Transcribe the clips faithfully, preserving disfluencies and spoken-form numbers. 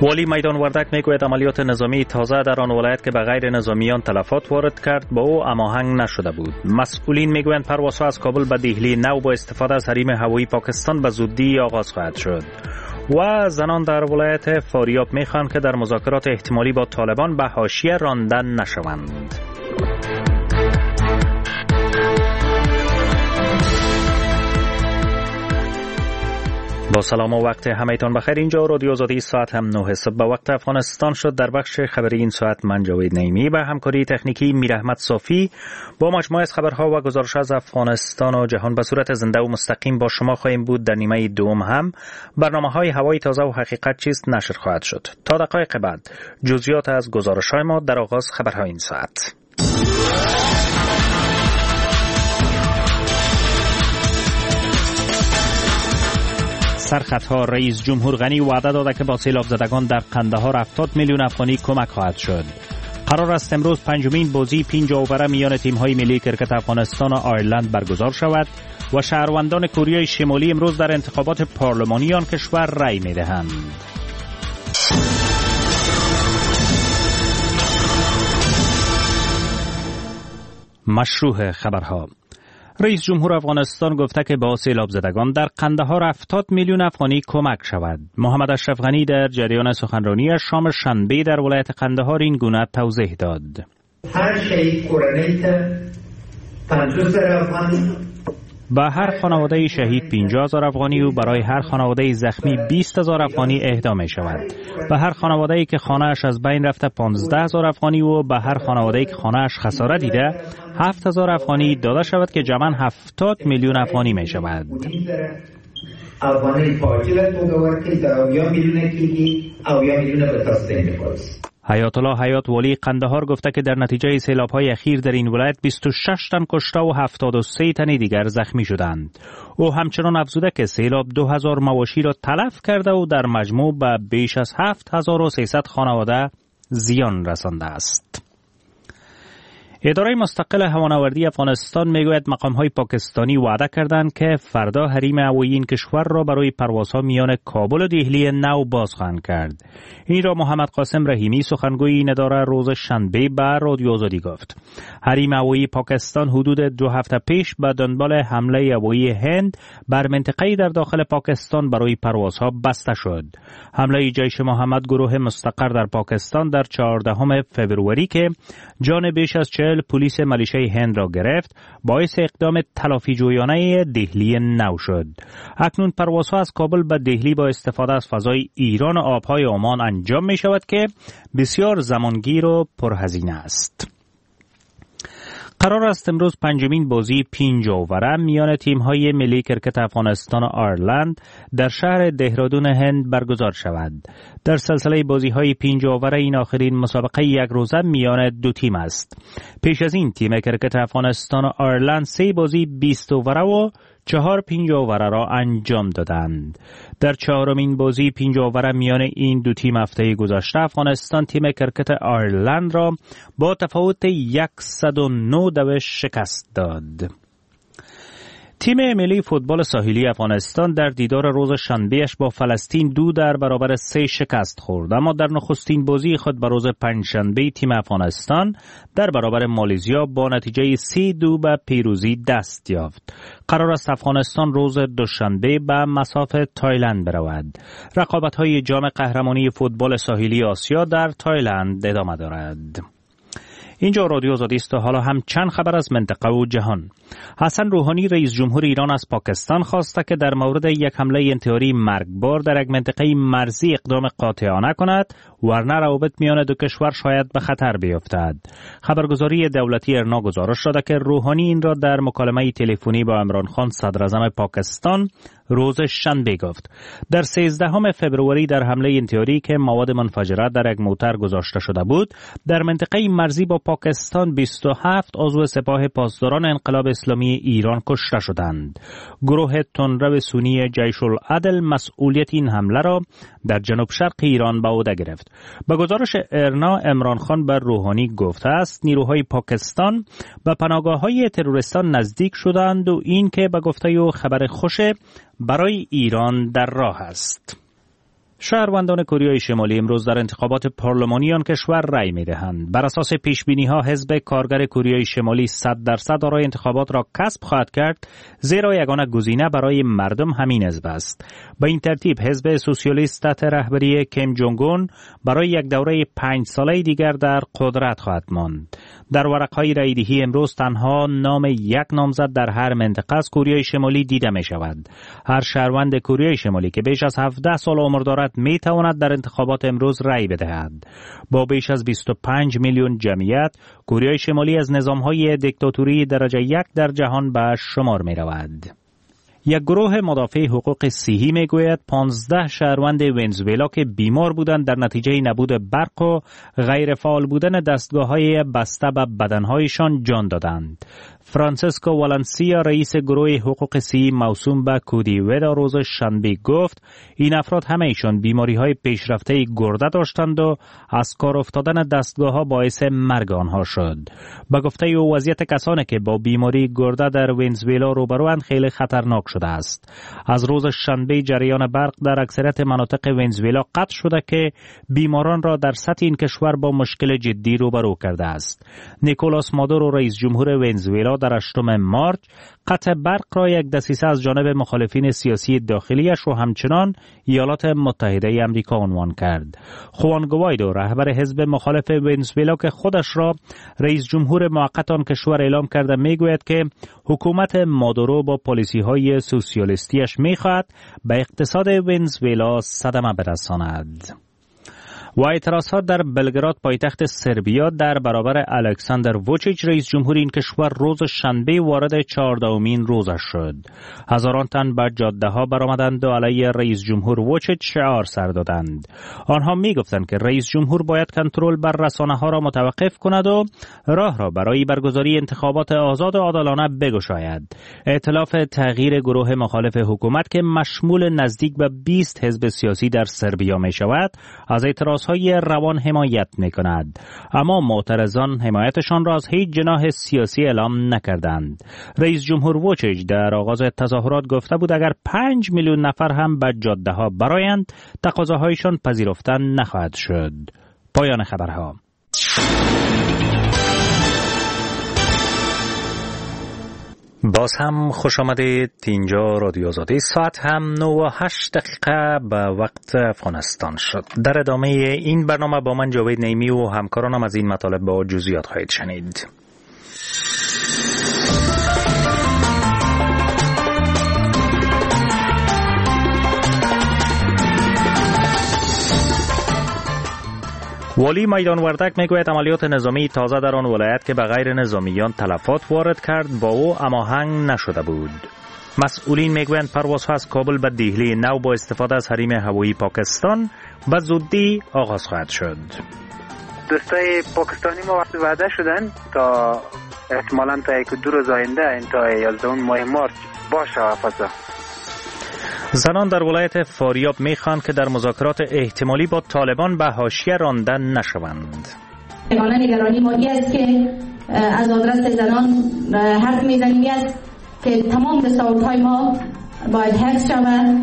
والی میدان وردک میگوید عملیات نظامی تازه در آن ولایت که به غیر نظامیان تلفات وارد کرد با او هماهنگ نشده بود. مسئولین میگویند پروازها از کابل به دهلی نو با استفاده از حریم هوایی پاکستان به زودی آغاز خواهد شد. و زنان در ولایت فاریاب میخواهند که در مذاکرات احتمالی با طالبان به حاشیه راندن نشوند. با سلام و وقت همه‌تان بخیر. اینجا رادیو آزادی، ساعت هم نه صبح به وقت افغانستان شد. در بخش خبری این ساعت من جاوید نعیمی و همکاری تکنیکی میراحمد صافی با مجموعه از خبرها و گزارش از افغانستان و جهان به صورت زنده و مستقیم با شما خواهیم بود. در نیمه دوم هم برنامه‌های هوای تازه و حقیقت چیست نشر خواهد شد. تا دقایق بعد جزئیات از گزارش‌های ما در آغاز خبرهای این ساعت. سرخطها: رئیس جمهور غنی وعده داده که با سیلاب زدگان در قندهار هفتاد میلیون افغانی کمک خواهد شد. قرار است امروز پنجمین بازی پنج اووره میان تیم‌های ملی کرکت افغانستان و آیرلند برگزار شود و شهروندان کره شمالی امروز در انتخابات پارلمانی آن کشور رأی می‌دهند. مشروع خبرها: رئیس جمهور افغانستان گفته که با سیلاب زدگان در قندهار هفتاد میلیون افغانی کمک شود. محمد اشرف غنی در جریان سخنرانی شام شنبه در ولایت قندهار این گونه توضیح داد. هر شهید کورنۍ ته پنځوس زره افغان، به هر خانواده شهید پنجاه هزار افغانی و برای هر خانواده زخمی بیست هزار افغانی اهدا می شود. به هر خانواده‌ای که خانه‌اش از بین رفته پانزده هزار افغانی و به هر خانواده‌ای که خانه‌اش خسارت دیده هفت هزار افغانی داده شود که جمعاً هفتاد میلیون افغانی می شود. افغانی پاچیله تو ورکی در اویا میلیونه کیگی اویا میلیونه به تستین می‌خواد. حیات الله حیات والی قندهار گفته که در نتیجه سیلاب‌های اخیر در این ولایت بیست و شش تن کشته و هفتاد و سه تن دیگر زخمی شدند. او همچنان افزوده که سیلاب دو هزار مواشی را تلف کرده و در مجموع به بیش از هفت هزار و سیصد خانواده زیان رسانده است. اداره مستقل هوانوردی افغانستان میگوید مقام‌های پاکستانی وعده کردند که فردا حریم هوایی این کشور را برای پروازها میان کابل و دهلی نو باز خواهند کرد. این را محمد قاسم رحیمی سخنگوی این اداره روز شنبه به رادیو آزادی گفت. حریم هوایی پاکستان حدود دو هفته پیش به دنبال حمله هوایی هند بر منطقه‌ای در داخل پاکستان برای پروازها بسته شد. حمله جیش محمد گروه مستقر در پاکستان در چهاردهم فوریه که جان بیش از چهل پلیس ملیشه هند را گرفت باعث اقدام تلافی جویانه دهلی نو شد. اکنون پروازها از کابل به دهلی با استفاده از فضای ایران و آبهای عمان انجام می شود که بسیار زمانگیر و پرهزینه است. قرار است امروز پنجمین بازی پنج اووره میان تیم‌های ملی کرکت افغانستان و آیرلند در شهر دهرادون هند برگزار شود. در سلسله بازی‌های پنج اووره این آخرین مسابقه یک روزه میان دو تیم است. پیش از این تیم کرکت افغانستان و آیرلند سه بازی بیست اووره و چهار پنج اووره را انجام دادند. در چهارمین بازی پنج اووره میان این دو تیم هفته گذشته افغانستان تیم کرکت آیرلند را با تفاوت صد و نه دوش شکست داد. تیم ملی فوتبال ساحلی افغانستان در دیدار روز شنبهش با فلسطین دو در برابر سه شکست خورد، اما در نخستین بازی خود به روز پنجشنبه تیم افغانستان در برابر مالزیا با نتیجه سه دو به پیروزی دست یافت. قرار است افغانستان روز دوشنبه به مصاف تایلند برود. رقابت‌های جام قهرمانی فوتبال ساحلی آسیا در تایلند ادامه دارد. اینجا رادیو آزادی است و حالا هم چند خبر از منطقه و جهان. حسن روحانی رئیس جمهور ایران از پاکستان خواسته که در مورد یک حمله انتحاری مرگبار در یک منطقه مرزی اقدام قاطعانه کند ورنه روابط میان دو کشور شاید به خطر بیفتد. خبرگزاری دولتی ارنا گزارش داده که روحانی این را در مکالمه تلفنی با عمران خان صدر اعظم پاکستان روز شنبه گفت. در سیزدهم فوریه در حمله انتحاری که مواد منفجره در یک موتر گذاشته شده بود در منطقه مرزی با پاکستان بیست و هفت عضو سپاه پاسداران انقلاب اسلامی ایران کشته شدند. گروه تندرو سنی جیش العدل مسئولیت این حمله را در جنوب شرق ایران به عهده گرفت. به گزارش ارنا عمران خان بر روحانی گفته است نیروهای پاکستان به پناهگاه‌های تروریستان نزدیک شدند و این که به گفته او خبر خوش برای ایران در راه است. شهروندان کره شمالی امروز در انتخابات پارلمانی آن کشور رأی می‌دهند. بر اساس پیش‌بینی‌ها حزب کارگر کره شمالی صد درصد آرای انتخابات را کسب خواهد کرد، زیرا یگانه گزینه برای مردم همین حزب است. به این ترتیب حزب سوسیالیست تحت رهبری کیم جونگ اون برای یک دوره پنج ساله دیگر در قدرت خواهد ماند. در ورقهای رأی‌دهی امروز تنها نام یک نامزد در هر منطقه از کره شمالی دیده می‌شود. هر شهروند کره شمالی که بیش از هفده سال عمر دارد می تواند در انتخابات امروز رأی بدهد. با بیش از بیست و پنج میلیون جمعیت، کره شمالی از نظام‌های دیکتاتوری درجه یک در جهان به شمار می رود. یک گروه مدافع حقوق صحی می گوید پانزده شهروند ونزوئلا که بیمار بودند در نتیجه نبود برق و غیر فعال بودن دستگاه‌های بسته به بدنهایشان جان دادند. فرانسیسکو والنسیا رئیس گروه حقوق صحی موسوم به کودیودا روز شنبه گفت این افراد همه ایشان بیماری‌های پیشرفته گرده داشتند و از کار افتادن دستگاه‌ها باعث مرگ آنها شد. به گفته او وضعیت کسانی که با بیماری گرده در ونزوئلا روبروند خیلی خطرناک شده است. از روز شنبه جریان برق در اکثریت مناطق ونزوئلا قطع شده که بیماران را در سطح این کشور با مشکل جدی روبرو کرده است. نیکولاس مادورو رئیس جمهور ونزوئلا در هشتم مارچ قطع برق را یک دسیسه از جانب مخالفین سیاسی داخلیش و همچنان ایالات متحده آمریکا عنوان کرد. خوان گوایدو رهبر حزب مخالف ونزوئلا که خودش را رئیس جمهور موقت آن کشور اعلام کرده میگوید که حکومت مادورو با پالیسی‌های سوسیالیستیش میخواهد به اقتصاد ونزوئلا صدمه برساند. و اعتراضات در بلگراد پایتخت سربیا در برابر الکساندر ووچیچ رئیس جمهور این کشور روز شنبه وارد چهاردهمین روزش شد. هزاران تن بر جاده ها برآمدند و علیه رئیس جمهور ووچیچ شعار سر دادند. آنها می گفتند که رئیس جمهور باید کنترل بر رسانه ها را متوقف کند و راه را برای برگزاری انتخابات آزاد و عادلانه بگشاید. ائتلاف تغییر گروه مخالف حکومت که مشمول نزدیک به بیست حزب سیاسی در سربیا می شود از اعتراض های روان حمایت می کند، اما معترضان حمایتشان را از هیچ جناح سیاسی اعلام نکردند. رئیس جمهور ووچیچ در آغاز تظاهرات گفته بود اگر پنج میلیون نفر هم به جاده ها برآیند تقاضاهایشان پذیرفته نخواهد شد. پایان خبرها. باز هم خوش آمدید. اینجا رادیو آزادی. ساعت هم نه و هشت دقیقه به وقت افغانستان شد. در ادامه این برنامه با من جاوید نعیمی و همکارانم از این مطالب با جزئیات خواهید شنید. والی میدان وردک میگوید عملیات نظامی تازه در آن ولایت که به غیر نظامیان تلفات وارد کرد با او هماهنگ نشده بود. مسئولین میگویند پروازها از کابل به دهلی نو با استفاده از حریم هوایی پاکستان به زودی آغاز خواهد شد. دوستای پاکستانی ما وقت وعده شدن تا احتمالاً تا یک دو روز آینده انتهای یازدهم ماه مارچ باشه فضا. زنان در ولایت فاریاب میخواند که در مذاکرات احتمالی با طالبان به حاشیه رانده نشوند. حالا نگرانی مادی است که از آدرس زنان حرف میزنیم است که تمام دستاوردهای ما باید حفظ شود.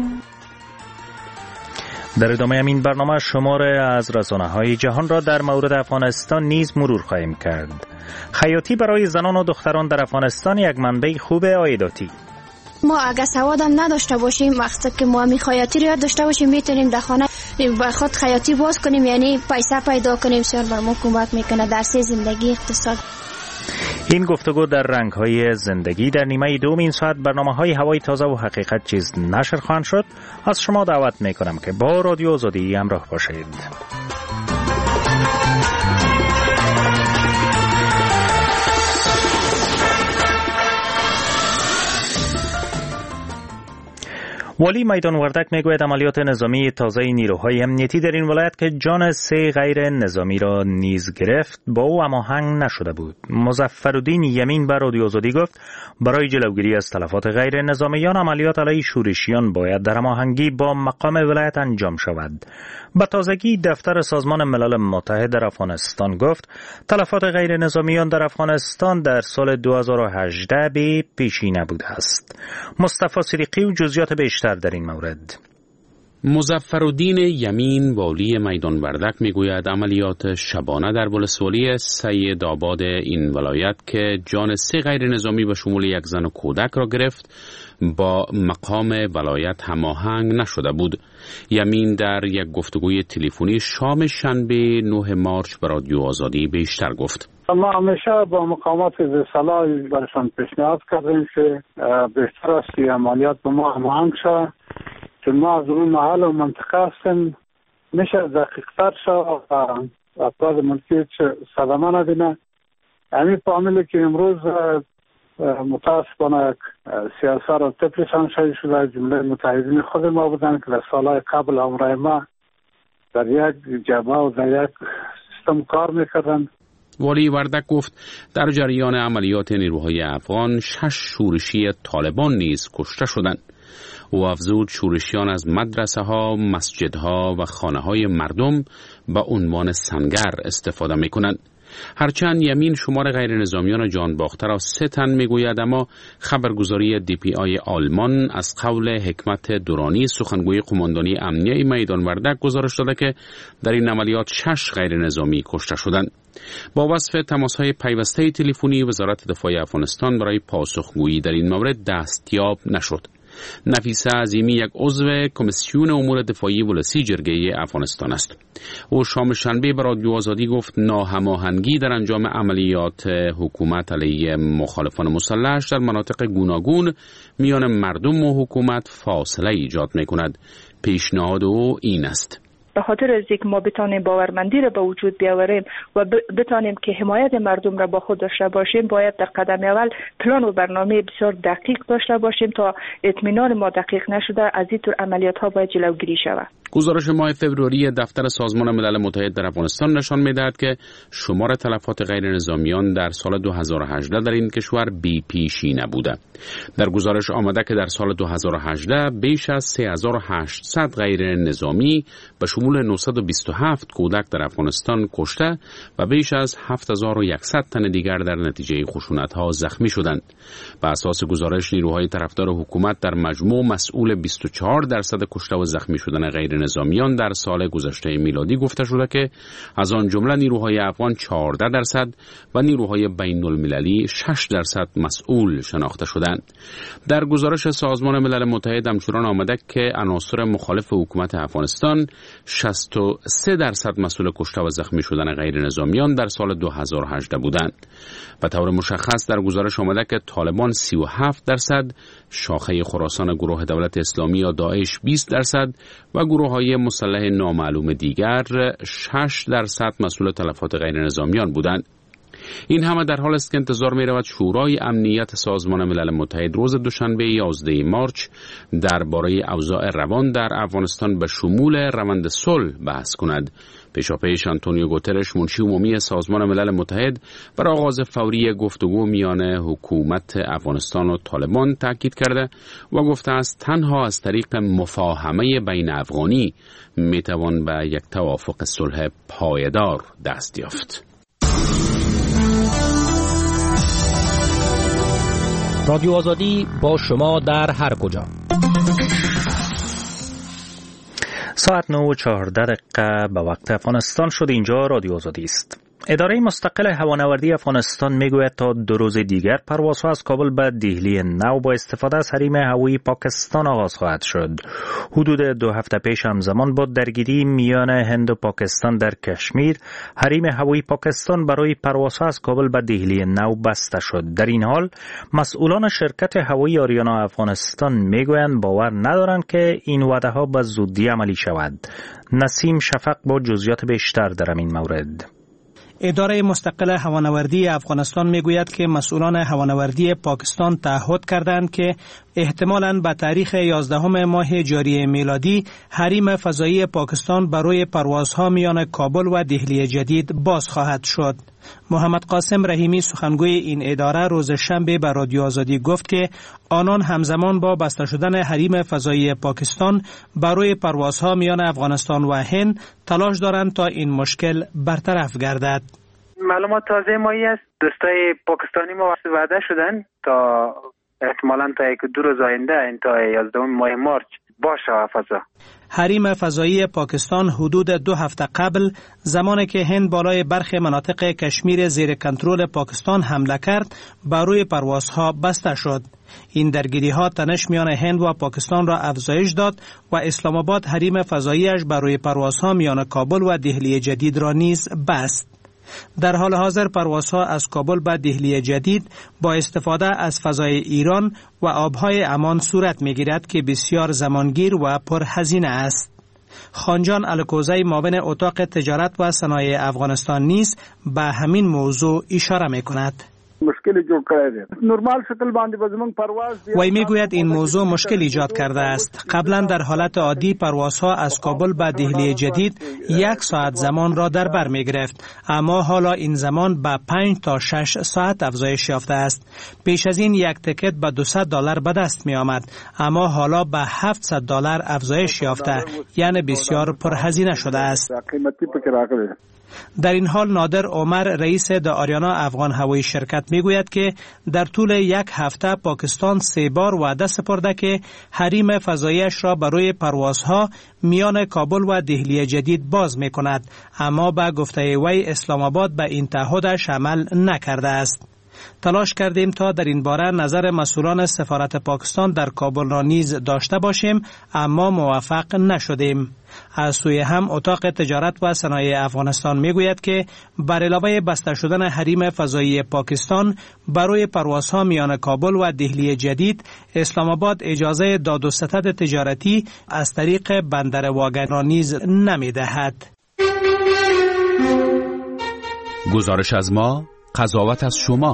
در ادامه این برنامه شمار از رسانه‌های جهان را در مورد افغانستان نیز مرور خواهیم کرد. خیاطی برای زنان و دختران در افغانستان یک منبع خوب عایداتی. ما اگه سوادم نداشته باشیم وقتی که ما می خیاطی رو یاد داشته باشیم میتونیم در خانه با خود خیاطی باز کنیم، یعنی پیسه پیدا کنیم، سر بر ما کمک میکنه در سه زندگی اقتصاد. این گفتگو در رنگ‌های زندگی در نیمه دوم این ساعت برنامه‌های هوای تازه و حقیقت چیز نشر خواهند شد. از شما دعوت میکنم که با رادیو آزادی همراه باشید. والی میدان وردک میگوید عملیات نظامی تازه نیروهای امنیتی در این ولایت که جان سه غیر نظامی را نیز گرفت با او هماهنگ نشده بود. مظفرالدین یمین به رادیو آزادی گفت برای جلوگیری از تلفات غیر نظامیان عملیات علیه شورشیان باید در هماهنگی با مقام ولایت انجام شود. به تازگی دفتر سازمان ملل متحد در افغانستان گفت تلفات غیر نظامیان در افغانستان در سال دو هزار و هجده به پیشینه بوده است. مصطفی صدیقی و جزئیات بیشتر در این مورد. مظفرالدین یمین والی میدان وردک میگوید عملیات شبانه در ولسوالی سید آباد این ولایت که جان سه غیر نظامی به شمول یک زن و کودک را گرفت با مقام ولایت هماهنگ نشده بود. یمین در یک گفتگوی تلفنی شام شنبه نه مارس به رادیو آزادی بیشتر گفت. ما همیشه با مقامات ذی‌صلاح برشان پیشنهاد کردیم که بهتر است که عملیات با ما هماهنگ شود، چون ما از اون محل و منطقه هستیم، میشه دقیق‌تر شد و افراد ملکی صدمه نبینه. همین فامیلی که امروز متاسفانه سیاست را تپریشان شده، جمله متحدین خود ما بودن که در سالهای قبل همراه ما در یک جبهه و در یک سیستم کار میکردن. والی وردک گفت در جریان عملیات نیروهای افغان شش شورشی طالبان نیز کشته شدند. او افزود شورشیان از مدرسه ها، مسجد ها و خانه های مردم به عنوان سنگر استفاده می کنند. هرچند یمین شمار غیر نظامیان جان باخته را سه تن می گوید، اما خبرگزاری دی پی آی آلمان از قول حکمت دورانی سخنگوی قماندانی امنیه میدان وردک گزارش داده که در این عملیات شش غیر نظامی کشته شدند. با وصف تماس‌های پیوسته تلفنی وزارت دفاع افغانستان برای پاسخگویی در این مورد دستیاب نشد. نفیسه عظیمی یک عضو کمیسیون امور دفاعی ولسی جرگه افغانستان است. او شام شنبه به رادیو آزادی گفت ناهماهنگی در انجام عملیات حکومت علیه مخالفان مسلح در مناطق گوناگون میان مردم و حکومت فاصله ایجاد می‌کند. پیشنهاد او این است: به خاطر از اینکه ما بتانیم باورمندی را به وجود بیاوریم و بتانیم که حمایت مردم را با خود داشته باشیم، باید در قدم اول پلان و برنامه بسیار دقیق داشته باشیم تا اطمینان ما دقیق نشده از این طور عملیات ها باید جلوگیری شود. گزارش ماه فوریه دفتر سازمان ملل متحد در افغانستان نشان می‌دهد که شمار تلفات غیر نظامیان در سال دو هزار و هجده در این کشور بی پیشی نبوده. در گزارش آمده که در سال دو هزار و هجده بیش از سه هزار و هشتصد غیر نظامی به شمول نهصد و بیست و هفت کودک در افغانستان کشته و بیش از هفت هزار و صد تن دیگر در نتیجه خشونت‌ها زخمی شدند. بر اساس گزارش نیروهای طرفدار حکومت در مجموع مسئول بیست و چهار درصد کشته و زخمی شدن غیر نظامیان در سال گذشته میلادی گفته شده که از آن جمله نیروهای افغان چهارده درصد و نیروهای بین المللی شش درصد مسئول شناخته شدند. در گزارش سازمان ملل متحد همچنان آمده که عناصر مخالف حکومت افغانستان شصت و سه درصد مسئول کشته و زخمی شدن غیر نظامیان در سال دو هزار و هجده بودند. به طور مشخص در گزارش آمده که طالبان سی و هفت درصد، شاخه خراسان گروه دولت اسلامی یا داعش بیست درصد و گروه‌های مسلح نامعلوم دیگر شش درصد مسئول تلفات غیر نظامیان بودند. این همه در حال است که انتظار می رود شورای امنیت سازمان ملل متحد روز دوشنبه یازده مارس درباره اوضاع روان در افغانستان به شمول روند صلح بحث کند. پیشاپیش آنتونیو گوترش منشی عمومی سازمان ملل متحد بر آغاز فوری گفتگو میان حکومت افغانستان و طالبان تاکید کرده و گفته است تنها از طریق مفاهمه بین افغانی می توان به یک توافق صلح پایدار دست یافت. رادیو آزادی با شما در هر کجا. ساعت نه و چهارده دقیقه به وقت افغانستان شد. اینجا رادیو آزادی است. اداره مستقل هوانوردی افغانستان میگوید تا دو روز دیگر پروازها از کابل به دهلی نو با استفاده از حریم هوایی پاکستان آغاز خواهد شد. حدود دو هفته پیش همزمان با درگیری میان هند و پاکستان در کشمیر، حریم هوایی پاکستان برای پروازها از کابل به دهلی نو بسته شد. در این حال مسئولان شرکت هوایی آریانا افغانستان میگویند باور ندارند که این وعده ها به زودی عملی شود. نسیم شفق با جزئیات بیشتر در این مورد. اداره مستقل هوانوردی افغانستان میگوید که مسئولان هوانوردی پاکستان تعهد کردند که احتمالاً به تاریخ یازدهم ماه جاری میلادی حریم فضایی پاکستان برای پروازها میان کابل و دهلی جدید باز خواهد شد. محمد قاسم رحیمی سخنگوی این اداره روز شنبه به رادیو آزادی گفت که آنان همزمان با بسته شدن حریم فضایی پاکستان برای پروازها میان افغانستان و هند تلاش دارند تا این مشکل برطرف گردد. معلومات تازه مایی است. دوستای پاکستانی ما وعده شدن تا احتمالاً تا یک دو روز آینده تا یازدهم ماه مارس باشه فضا. حریم فضایی پاکستان حدود دو هفته قبل زمانی که هند بالای برخی مناطق کشمیر زیر کنترل پاکستان حمله کرد بر روی پروازها بسته شد. این درگیری ها تنش میان هند و پاکستان را افزایش داد و اسلام آباد حریم فضاییش بر روی پروازها میان کابل و دهلی جدید را نیز بست. در حال حاضر پروازها از کابل به دهلی جدید با استفاده از فضای ایران و آبهای امان صورت می‌گیرد که بسیار زمانگیر و پرهزینه است. خانجان الکوزی معاون اتاق تجارت و صنایع افغانستان نیز به همین موضوع اشاره می‌کند. مشکلی جوړ کړی دی. نورمال شکل باندې به زموږ پرواز وی میگوید این موضوع مشکل ایجاد کرده است. قبلا در حالت عادی پروازها از کابل به دهلی جدید یک ساعت زمان را در بر می گرفت، اما حالا این زمان به پنج تا شش ساعت افزایش یافته است. پیش از این یک تکت به دویست دلار به دست می آمد، اما حالا به هفتصد دلار افزایش یافته، یعنی بسیار پرهزینه شده است. قیمتی پکې راغلی. در این حال نادر عمر رئیس د آریانا افغان هوایی شرکت میگوید که در طول یک هفته پاکستان سه بار وعده سپرده که حریم فضاییش را برای پروازها میان کابل و دهلی جدید باز می کند، اما به گفته وی اسلام آباد به این تعهدش عمل نکرده است. تلاش کردیم تا در این باره نظر مسئولان سفارت پاکستان در کابل را نیز داشته باشیم، اما موفق نشدیم. از سوی هم اتاق تجارت و صنایع افغانستان میگوید که بر علاوه بسته شدن حریم فضایی پاکستان برای پروازها میان کابل و دهلی جدید، اسلام آباد اجازه داد و ستد تجارتی از طریق بندر واگن را نیز نمیدهد. گزارش از ما، قضاوت از شما.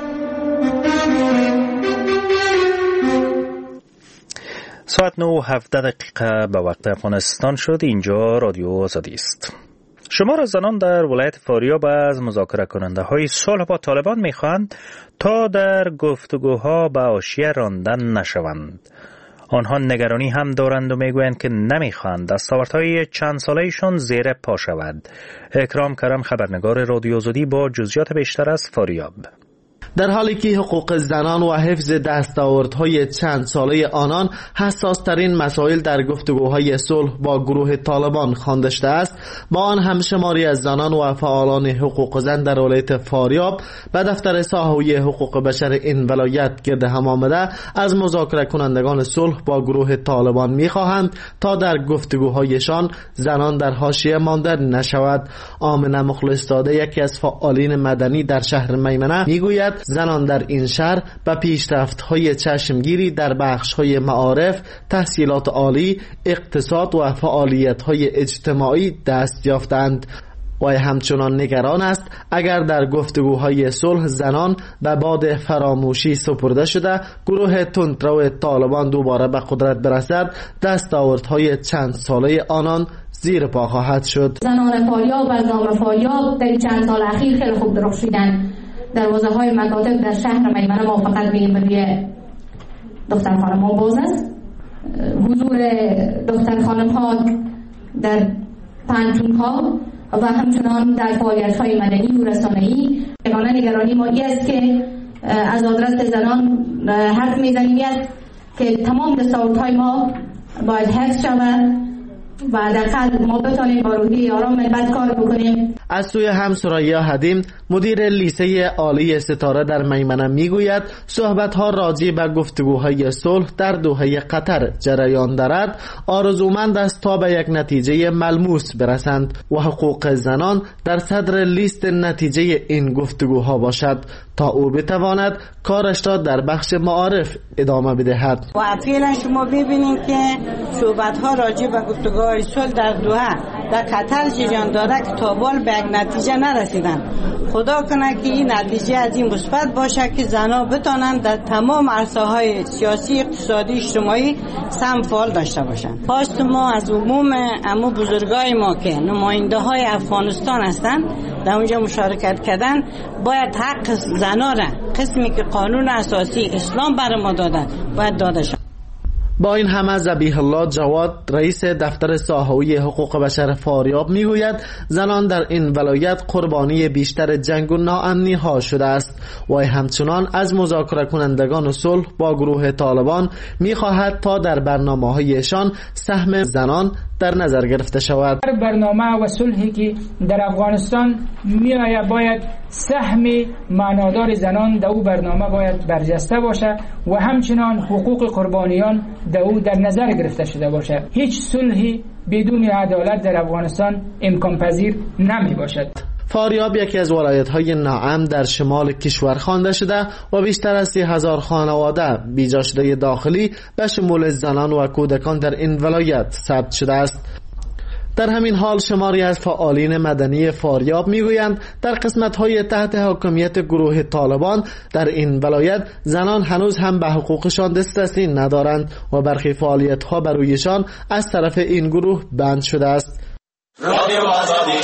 ساعت نه و هفده دقیقه به وقت افغانستان شد. اینجا رادیو آزادی است. شمار زنان در ولایت فاریاب از مذاکره کننده های صلح با طالبان میخواهند تا در گفتگوها به حاشیه راندن نشوند. آنها نگرانی هم دارند و میگویند که نمیخواهند دستاوردهای چند سالهشان زیر پا شود. اکرام کرم، خبرنگار رادیو آزادی، با جزئیات بیشتر از فاریاب. در حالی که حقوق زنان و حفظ دستاوردهای چند ساله آنان حساس‌ترین مسائل در گفتگوهای صلح با گروه طالبان خوانده شده است، با آن هم شماری از زنان و فعالان حقوق زن در ولایت فاریاب به دفتر ساحوی حقوق بشر این ولایت گرد هم آمده از مذاکره کنندگان صلح با گروه طالبان می‌خواهند تا در گفتگوهایشان زنان در حاشیه مانده نشود. آمنه مخلص‌زاده، یکی از فعالین مدنی در شهر میمنه، میگوید زنان در این شهر به پیشرفت‌های چشمگیری در بخش‌های معارف، تحصیلات عالی، اقتصاد و فعالیت‌های اجتماعی دست یافتند. و همچنان نگران است اگر در گفتگوهای صلح زنان به باد فراموشی سپرده شده گروه تندرو طالبان دوباره به قدرت برسد، دستاوردهای چند ساله آنان زیر پا خواهد شد. زنان فاریاب و زامر فاریاب در چند سال اخیر خیلی خوب درخشیدن. دروازه های مکاتب در شهر میمنه ما فقط میگیم برای دختر خانم ها باز است. حضور دختر خانم ها در پنتون ها و همچنان در فعالیت های مدنی و رسانه‌ای. یگانه نگرانی ما این است که از آدرس زنان حرف میزنیم است که تمام دستاوردهای ما باید حفظ شود و در ما بتانیم با روحی آرام ملت کار بکنیم. از سوی هم سریا حدیم، مدیر لیسه عالی ستاره در میمنه، میگوید صحبت‌ها راجع به گفتگوهای صلح در دوحه قطر جریان دارد. آرزومند است تا به یک نتیجه ملموس برسند و حقوق زنان در صدر لیست نتیجه این گفتگوها باشد تا او بتواند کارش را در بخش معارف ادامه بدهد. و فعلا شما ببینید که صحبت‌ها راجع به گفتگوهای صلح در دوحه در قطر جریان دارد که تا بال به یک نتیجه نرسیدن. خدا کنه که این نتیجه از این مثبت باشه که زنها بتانند در تمام عرصه‌های سیاسی، اقتصادی، اجتماعی سهم فعال داشته باشند. خواست ما از عموم امو بزرگای ما که نماینده های افغانستان هستند در اونجا مشارکت کردن، باید حق زنها را قسمی که قانون اساسی اسلام بر ما داده باید داده شود. با این همه ذبیح الله جواد رئیس دفتر ساحوی حقوق بشر فاریاب میگوید زنان در این ولایت قربانی بیشتر جنگ و ناامنی ها شده است و همچنان از مذاکره کنندگان صلح با گروه طالبان میخواهد تا در برنامه هایشان سهم زنان در نظر گرفته شود. برنامه و صلحی که در افغانستان میآید باید سهم معنادار زنان در او برنامه باید برجسته باشه و همچنان حقوق قربانیان در او در نظر گرفته شده باشه. هیچ صلحی بدون عدالت در افغانستان امکان پذیر نمی باشد. فاریاب یکی از ولایت‌های ناامن در شمال کشور خوانده شده و بیشتر از سی هزار خانواده بیجا شده داخلی به شمول زنان و کودکان در این ولایت ثبت شده است. در همین حال شماری از فعالین مدنی فاریاب میگویند در قسمت‌های تحت حاکمیت گروه طالبان در این ولایت زنان هنوز هم به حقوقشان دسترسی ندارند و برخی فعالیت‌ها بر رویشان از طرف این گروه بند شده است. رادیو آزادی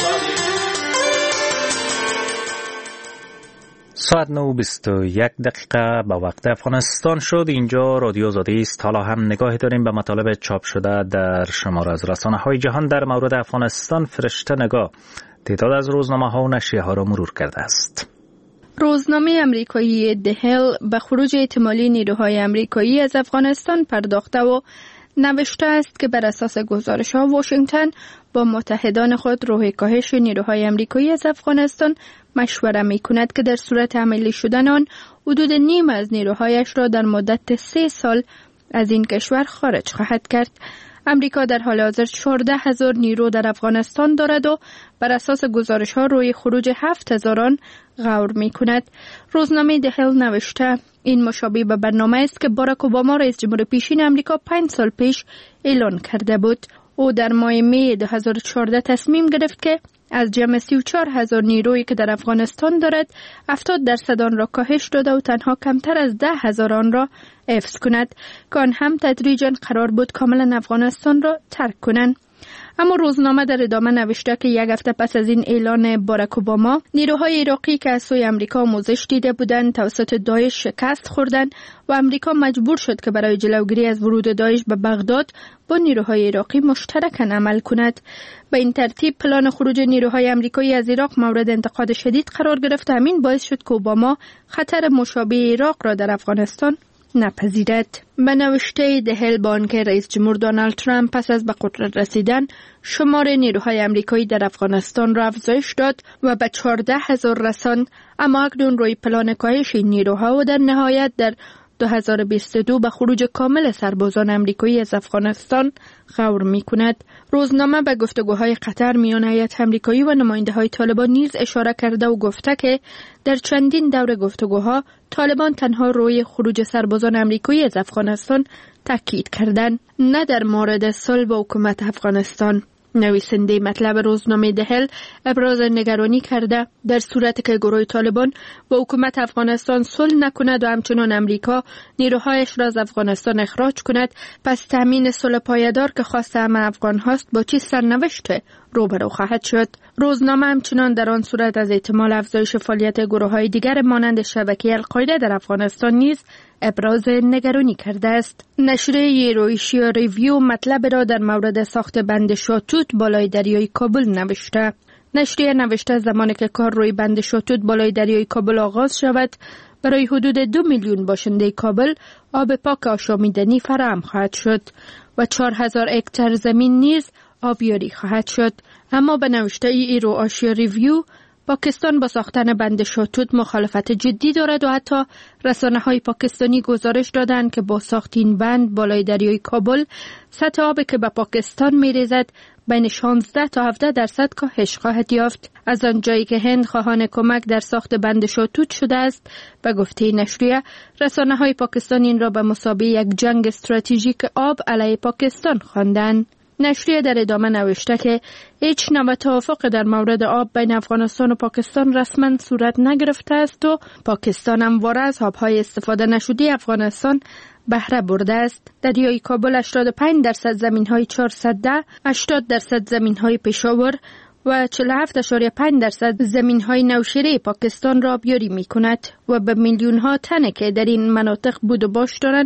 ساعت نه و بیست و یک دقیقه به وقت افغانستان شد. اینجا رادیو آزادی است. حالا هم نگاهی داریم به مطالب چاپ شده در شمار از رسانه های جهان در مورد افغانستان. فرشته نگاه تعداد از روزنامه ها و نشریه ها را مرور کرده است. روزنامه امریکایی د هیل به خروج احتمالی نیروهای امریکایی از افغانستان پرداخته و نوشته است که بر اساس گزارش ها واشنگتن با متحدان خود راه کاهش نیروهای امریکایی از افغانستان مشوره می کند که در صورت عملی شدن آن حدود نیم از نیروهایش را در مدت سه سال از این کشور خارج خواهد کرد. امریکا در حال حاضر چهارده هزار نیرو در افغانستان دارد و بر اساس گزارش ها روی خروج هفت هزاران غور می کند. روزنامه د هیل نوشته این مشابه به برنامه است که باراک اوباما رئیس جمهور پیشین امریکا پنج سال پیش اعلان کرده بود. او در ماه می دو هزار و چهارده تصمیم گرفت که از جمع سی و چهار هزار نیرویی که در افغانستان دارد هفتاد درصد آن را کاهش داده و تنها کمتر از ده هزار آن را حفظ کند که آن هم تدریجاً قرار بود کاملا افغانستان را ترک کنند. اما روزنامه در ادامه نوشته که یک هفته پس از این اعلان باراک اوباما نیروهای عراقی که از سوی امریکا آموزش دیده بودند توسط داعش شکست خوردند و امریکا مجبور شد که برای جلوگیری از ورود داعش به بغداد با نیروهای عراقی مشترکاً عمل کند. به این ترتیب پلان خروج نیروهای امریکایی از عراق مورد انتقاد شدید قرار گرفت. همین باعث شد که اوباما خطر مشابه عراق را در افغانستان نپذیرد. به نوشته د هیل با آنکه رئیس جمهور دونالد ترامپ پس از به قدرت رسیدن شمار نیروهای امریکایی در افغانستان را افزایش داد و به چهارده هزار رساند، اما اکنون روی پلان کاهش این نیروها و در نهایت در دو هزار و بیست و دو به خروج کامل سربازان امریکایی از افغانستان غور می کند. روزنامه به گفتگوهای قطر میان هیئت امریکایی و نماینده های طالبان نیز اشاره کرده و گفته که در چندین دور گفتگوها طالبان تنها روی خروج سربازان امریکایی از افغانستان تاکید کردند، نه در مورد صلح با حکومت افغانستان. نویسنده مطلب روزنامه د هیل ابراز نگرانی کرده در صورتی که گروه طالبان با حکومت افغانستان صلح نکند و همچنان امریکا نیروهایش را از افغانستان اخراج کند، پس تامین صلح پایدار که خواست همه افغان هاست با چه سرنوشته روبرو خواهد شد. روزنامه همچنان در آن صورت از احتمال افزایش فعالیت گروه‌های دیگر مانند شبکه القاعده در افغانستان نیز ابراز نگرانی کرده است. نشریه یورویشیا ریویو مطلب را در مورد ساخت بند شاتوت بالای دریای کابل نوشته. نشریه نوشته زمانی که کار روی بند شاتوت بالای دریای کابل آغاز شود، برای حدود دو میلیون باشنده کابل آب پاک آشامیدنی فراهم خواهد شد و چهار هزار هکتار زمین نیز آبیاری خواهد شد. اما به نوشته ایرو آشیا ریویو پاکستان با ساختن بند شاتوت مخالفت جدی دارد و حتی رسانه‌های پاکستانی گزارش دادند که با ساخت این بند بالای دریای کابل سطح آبی که به پاکستان می‌ریزد بین شانزده تا هفده درصد کاهش خواهد یافت. از آنجایی که هند خواهان کمک در ساخت بند شاتوت شده است، به گفته نشریه رسانه‌های پاکستان این را به مثابه یک جنگ استراتژیک آب علیه پاکستان خواندند. نشریه در ادامه نوشته که هیچ نوع توافق در مورد آب بین افغانستان و پاکستان رسما صورت نگرفته است و پاکستان همواره از آبهای استفاده نشده افغانستان بهره برده است. دریای کابل هشتاد و پنج درصد زمین‌های چهارصده، هشتاد درصد زمین‌های پشاور و چهل و هفت اشاریه پنج درصد زمین‌های نوشیره پاکستان را آبیاری می‌کند و به میلیون‌ها تن که در این مناطق بود و باش دارند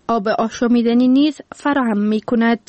آب آشامیدنی نیز فراهم می کند.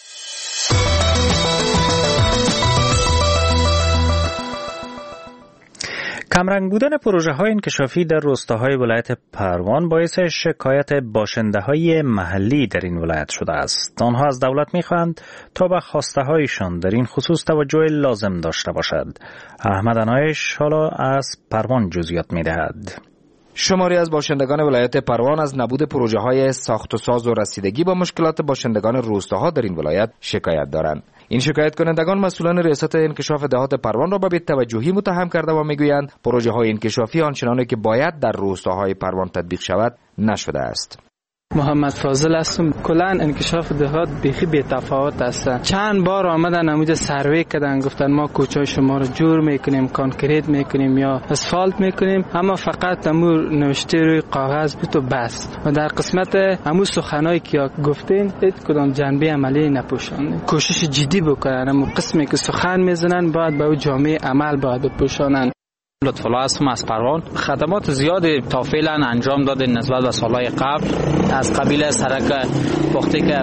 کمرنگ بودن پروژه های انکشافی در روستاهای ولایت پروان باعث شکایت باشنده های محلی در این ولایت شده است. آنها از دولت می‌خواهند تا به خواسته هایشان در این خصوص توجه لازم داشته باشد. احمد انایش حالا از پروان جزئیات می‌دهد. شماری از باشندگان ولایت پروان از نبود پروژه های ساخت و ساز و رسیدگی با مشکلات باشندگان روستاها در این ولایت شکایت دارند. این شکایت کنندگان مسئولان ریاست انکشاف دهات پروان را به بی‌توجهی متهم کرده و میگویند پروژه های انکشافی آنچنانی که باید در روستاهای پروان تطبیق شود نشده است. محمد فاضل هستم. کلا انکشاف دهات بیخی بی تفاوت است. چند بار آمدن نمود سروی کردن، گفتن ما کوچه شما رو جور میکنیم، کانکریت میکنیم یا اسفالت میکنیم، اما فقط امور نوشته روی کاغذ بود و بس. و در قسمت امور سخنایی که گفتین هیچ کدام جنبه عملی نپوشاندن. کوشش جدی بکنن، اما قسمی که سخن میزنن باید به جامعه عمل باید بپوشانن. لطف‌الله هستم از پروان. خدمات زیادی تا فعلا انجام داده نسبت به سالهای قبل. از قبیل سرک وقتی که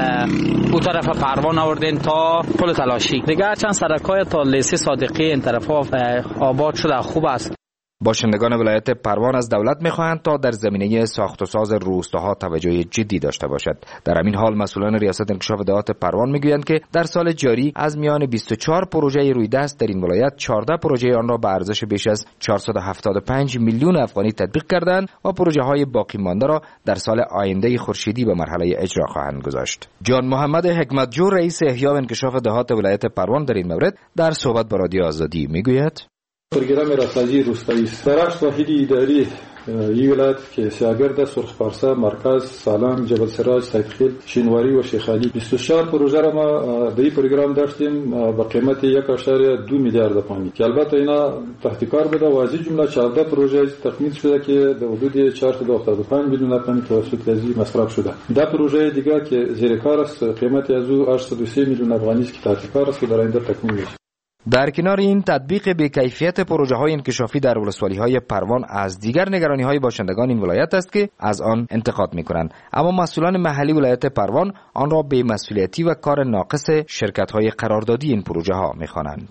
او طرف پروان آوردین تا پل تلاشی، دیگه چند سرک‌های تا لیسی صادقی این طرف‌ها آباد شده خوب است. باشندگان ولایت پروان از دولت می‌خواهند تا در زمینه ساخت و ساز روستاها توجه جدی داشته باشد. در همین حال مسئولان ریاست انکشاف دهات پروان میگویند که در سال جاری از میان بیست و چهار پروژه رویدست در این ولایت چهارده پروژه آن را به ارزش بیش از چهارصد و هفتاد و پنج میلیون افغانی تطبیق کردند و پروژه‌های باقی مانده را در سال آینده خورشیدی به مرحله اجرا خواهند گذاشت. جان محمد حکمتجو رئیس احیا و انکشاف دهات ولایت پروان در این مورد در صحبت با رادیو آزادی میگوید: پروگرام راسازی روستایی است. در هشت واحد اداری این ولایت که سیاگرد، سرخ پارسا، مرکز، سالنگ، جبل سراج، سیدخیل، شینواری و شیخ علي بیست و چهار پروژه را ما در این پروگرام داشتیم با قیمت یک اشاریه دو میلیارد افغانی که البته اینا تحت کار بوده و از این جمله چهارده پروژه تکمیل شده که در حدود چهارصد و هفتاد و پنج میلیون افغانی توسط لزی مصرف شده. در پروژه دیگه که زیر کار است قیمت از او هشتصد و سه میلیون افغانی است که تحت کار است و در آینده تکمیل میشه. در کنار این تطبیق بی‌کیفیت پروژه‌های انکشافی در ولسوالی‌های پروان از دیگر نگرانی‌های باشندگان این ولایت است که از آن انتقاد می‌کنند، اما مسئولان محلی ولایت پروان آن را بی‌مسئولیتی و کار ناقص شرکت‌های قراردادی این پروژه‌ها می‌خوانند.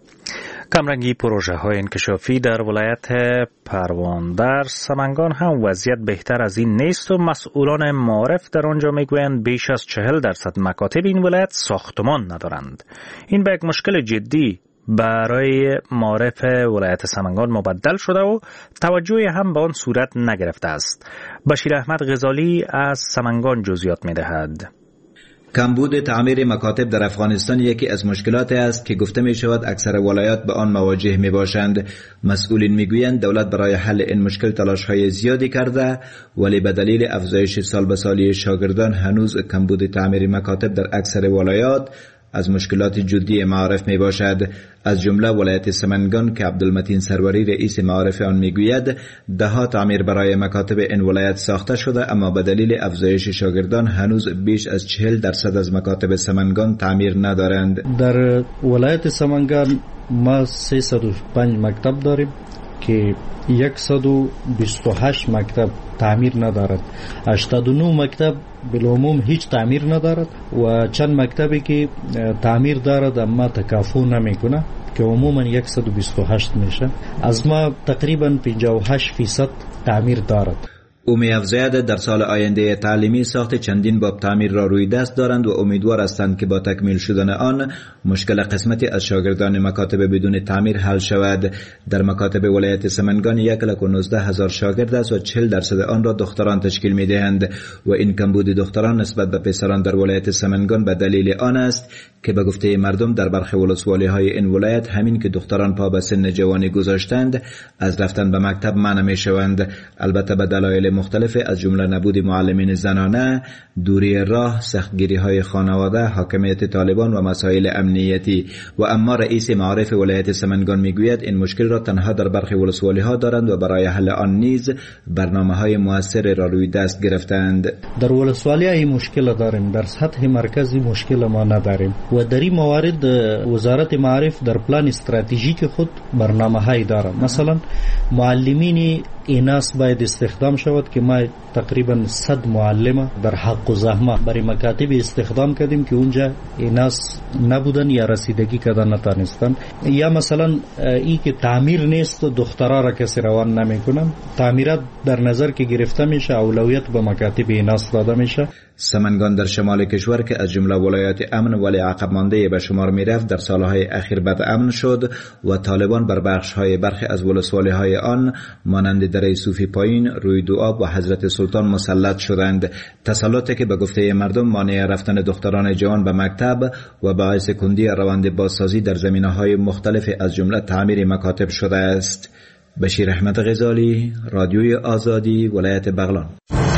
کمرنگی پروژه های انکشافی در ولایت پروان. در سمنگان هم وضعیت بهتر از این نیست و مسئولان معارف در آنجا میگویند بیش از چهل درصد مکاتب این ولایت ساختمان ندارند. این به یک مشکل جدی برای معارف ولایت سمنگان مبدل شده و توجهی هم به آن صورت نگرفته است. بشیر احمد غزالی از سمنگان جزئیات میدهد. کمبود تعمیر مکاتب در افغانستان یکی از مشکلات است که گفته می شود اکثر ولایات به آن مواجه می باشند. مسئولین می گویند دولت برای حل این مشکل تلاش های زیادی کرده، ولی به دلیل افزایش سال به سالی شاگردان هنوز کمبود تعمیر مکاتب در اکثر ولایات از مشکلات جدی معارف می باشد. از جمله ولایت سمنگان که عبدالمتین سروری رئیس معارف آن می گوید ده ها تعمیر برای مکاتب این ولایت ساخته شده، اما به دلیل افزایش شاگردان هنوز بیش از چهل درصد از مکاتب سمنگان تعمیر ندارند. در ولایت سمنگان ما سیصد و پنج مکتب داریم که صد و بیست و هشت مکتب تعمیر ندارد. هشتاد و نه مکتب بالعموم هیچ تعمیر ندارد و چند مکتبی که تعمیر دارد اما تکافو نمیکنه که عموما صد و بیست و هشت میشه. از ما تقریبا پنجاه و هشت فیصد تعمیر دارد. او می افزاید در سال آینده تعلیمی ساخت چندین باب تعمیر را روی دست دارند و امیدوار هستند که با تکمیل شدن آن مشکل قسمتی از شاگردان مکاتب بدون تعمیر حل شود. در مکاتب ولایت سمنگان یک لک و نوزده هزار شاگرد است و چهل درصد آن را دختران تشکیل می دهند و این کمبود دختران نسبت به پسران در ولایت سمنگان به دلیل آن است که به گفته مردم در برخی ولسوالی های این ولایت همین که دختران پا به سن جوانی گذاشتند از رفتن به مکتب منع می شوند. البته به دلایل مختلف از جمله نبود معلمین زنانه، دوری راه، سختگیری های خانواده، حاکمیت طالبان و مسائل امنیتی. و اما رئیس معارف ولایت سمنگان میگوید این مشکل را تنها در برخی ولسوالی ها دارند و برای حل آن نیز برنامه های موثر را روی دست گرفتند. در ولسوالی این مشکل داریم، در سطح مرکزی مشکل ما نداریم و در این موارد وزارت معارف در پلان استراتژیک خود برنامه های دارد. مثلا معلمین این است باید استخدام شود که ما تقریبا صد معلم در حق و زحمه برای مکاتب استخدام کردیم که اونجا این است نبودن یا رسیدگی کردن نتانستن. یا مثلا ای که تعمیر نیست و دخترها را کسی روان نمیکنن، تعمیرات در نظر که گرفته میشه اولویت به مکاتب این است داده میشه. سمنگان در شمال کشور که از جمله ولایات امن ولی عقب مانده به شمار می رفت در سالهای اخیر بد امن شد و طالبان بر بخش‌های برخی از ولسوالی‌های آن مانند دره صوفی پایین، روی دوآب و حضرت سلطان مسلط شدند. تسلطی که به گفته مردم مانع رفتن دختران جوان به مکتب و باعث کندی روند بازسازی در زمینه‌های مختلف از جمله تعمیر مکاتب شده است. بشیر احمد غزالی، رادیوی آزادی، ولایت بغلان.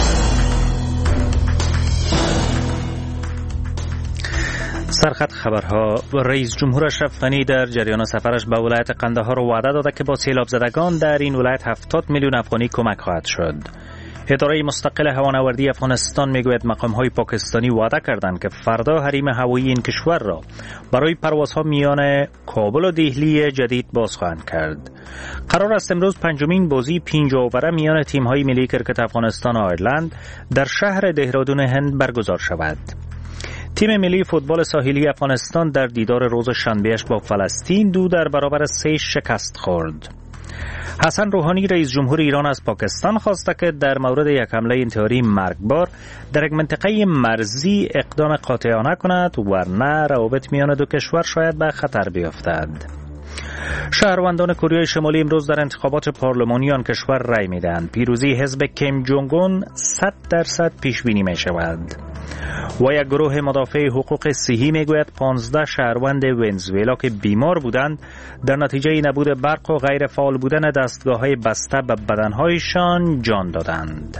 سرخط خبرها. رئیس جمهور اشرف غنی در جریان سفرش به ولایت قندهار وعده داده که با سیلاب زدگان در این ولایت هفتاد میلیون افغانی کمک خواهد شد. اداره مستقل هوانوردی افغانستان میگوید مقام‌های پاکستانی وعده کردند که فردا حریم هوایی این کشور را برای پروازها میان کابل و دهلی جدید باز خواهند کرد. قرار است امروز پنجمین بازی پنج اووره میان تیم‌های ملی کرکت افغانستان و آیرلند در شهر دهرادون هند برگزار شود. تیم ملی فوتبال ساحلی افغانستان در دیدار روز شنبهش با فلسطین دو در برابر سه شکست خورد. حسن روحانی رئیس جمهور ایران از پاکستان خواسته که در مورد یک حمله انتحاری مرگبار در یک منطقه مرزی اقدام قاطعانه کند ورنه روابط میان دو کشور شاید به خطر بیفتد. شهروندان کره شمالی امروز در انتخابات پارلمانی آن کشور رای میدهند. پیروزی حزب کیم جونگ اون صد درصد پیش بینی می شود. و یک گروه مدافع حقوق صحی میگوید پانزده شهروند ونزوئلا که بیمار بودند در نتیجه نبود برق و غیر فعال بودن دستگاه‌های بسته به بدنهایشان جان دادند.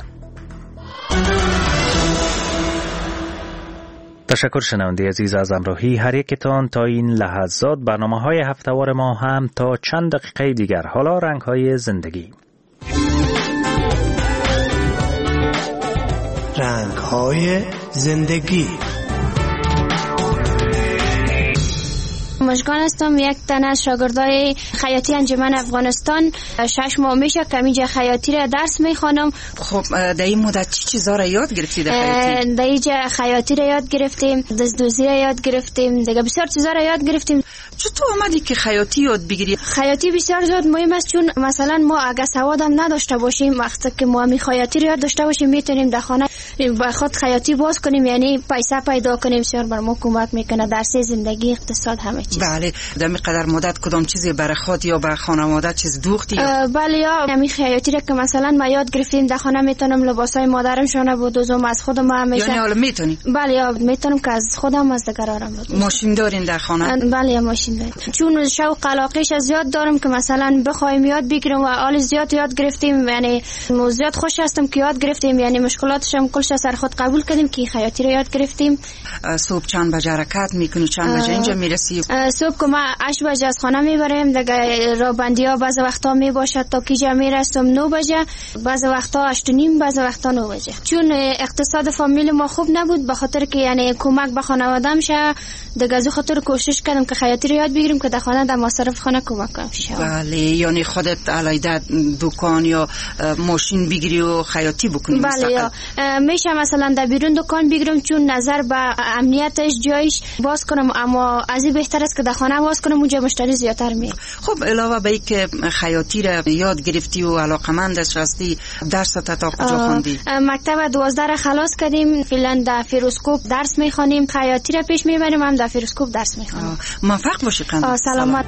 تشکر شنونده عزیز از همراهی هر یکتان تا این لحظات. برنامه‌های هفته‌وار ما هم تا چند دقیقه دیگر. حالا رنگ‌های زندگی. رنگ‌های زندگی. مشکان هستم، یک تن از شاگردای خیاطی انجمن افغانستان. شش ماه میشه که اینجا خیاطی را درس میخوانم. خب در این مدت چی چیزا را یاد گرفتی در خیاطی؟ در اینجا خیاطی را یاد گرفتیم، دستدوزی را یاد گرفتیم، دیگه بسیار چیزا را یاد گرفتیم. چطور آمدی که خیاطی یاد بگیری؟ خیاطی بسیار زیاد مهم است، چون مثلا ما اگه سواد هم نداشته باشیم، وقتی که ما می خیاطی را یاد داشته باشیم میتونیم در خانه با خود خیاطی باز کنیم، یعنی پیسه پیدا کنیم. بسیار بر ما کمک میکنه در سه زندگی، اقتصاد، همه چیز. بله. در مقدار مدت کدام چیزی برای خود یا برای خانواده چیز دوختی؟ بله، یا همین خیاطی را که مثلا ما یاد گرفتیم در خانه میتونم لباسای مادرمشون بدوزم، از خودم همیشه. یعنی حالا میتونی؟ بله، یا میتونم که از خودم از دیگرانم بدوزم. ماشین دارین در خانه؟ بله، ماشین داریم. چون شوق علاقهش از زیاد دارم که مثلا بخوایم یاد بگیرم و حال زیاد یاد گرفتیم، یعنی زیاد خوش هستم که یاد گرفتیم، یعنی مشکلاتش هم کلش سر خود قبول کردیم که خیاطی رو یاد گرفتیم. صبح چند بجه حرکت میکنی؟ چند بجه اینجا میرسی؟ صبح که ما هشت بجه از خانه میبریم، دیگه رابندی ها بعض وقتا میباشد تا کیجا میرسم نه بجه، بعض وقتا هشت و نیم، بعض وقتا نه بجه. چون اقتصاد فامیل ما خوب نبود، به خاطر که یعنی کمک به خانواده‌ام شه، دیگه از خاطر کوشش کردم که خیاطی رو یاد بگیریم که در خانه در مصرف خانه کمک کنم. بله، یعنی خودت علیده دکان یا ماشین بگیری و خیاطی بکنی؟ بله، یا میشه مثلا در بیرون دکان بگیرم، چون نظر به امنیتش جایش باز کنم، اما از این بهتر است که در خانه باز کنم، اونجا مشتری زیادتر میاد. خب علاوه به اینکه خیاطی را یاد گرفتی و علاقمندش هستی، درس تا کجا خوندی؟ مکتب دوازده را خلاص کردیم، فعلا در فیروسکوپ درس میخوانیم، خیاطی را پیش میبریم، هم در فیروسکوپ درس میخوانیم. موفق باشی قندم. سلامت.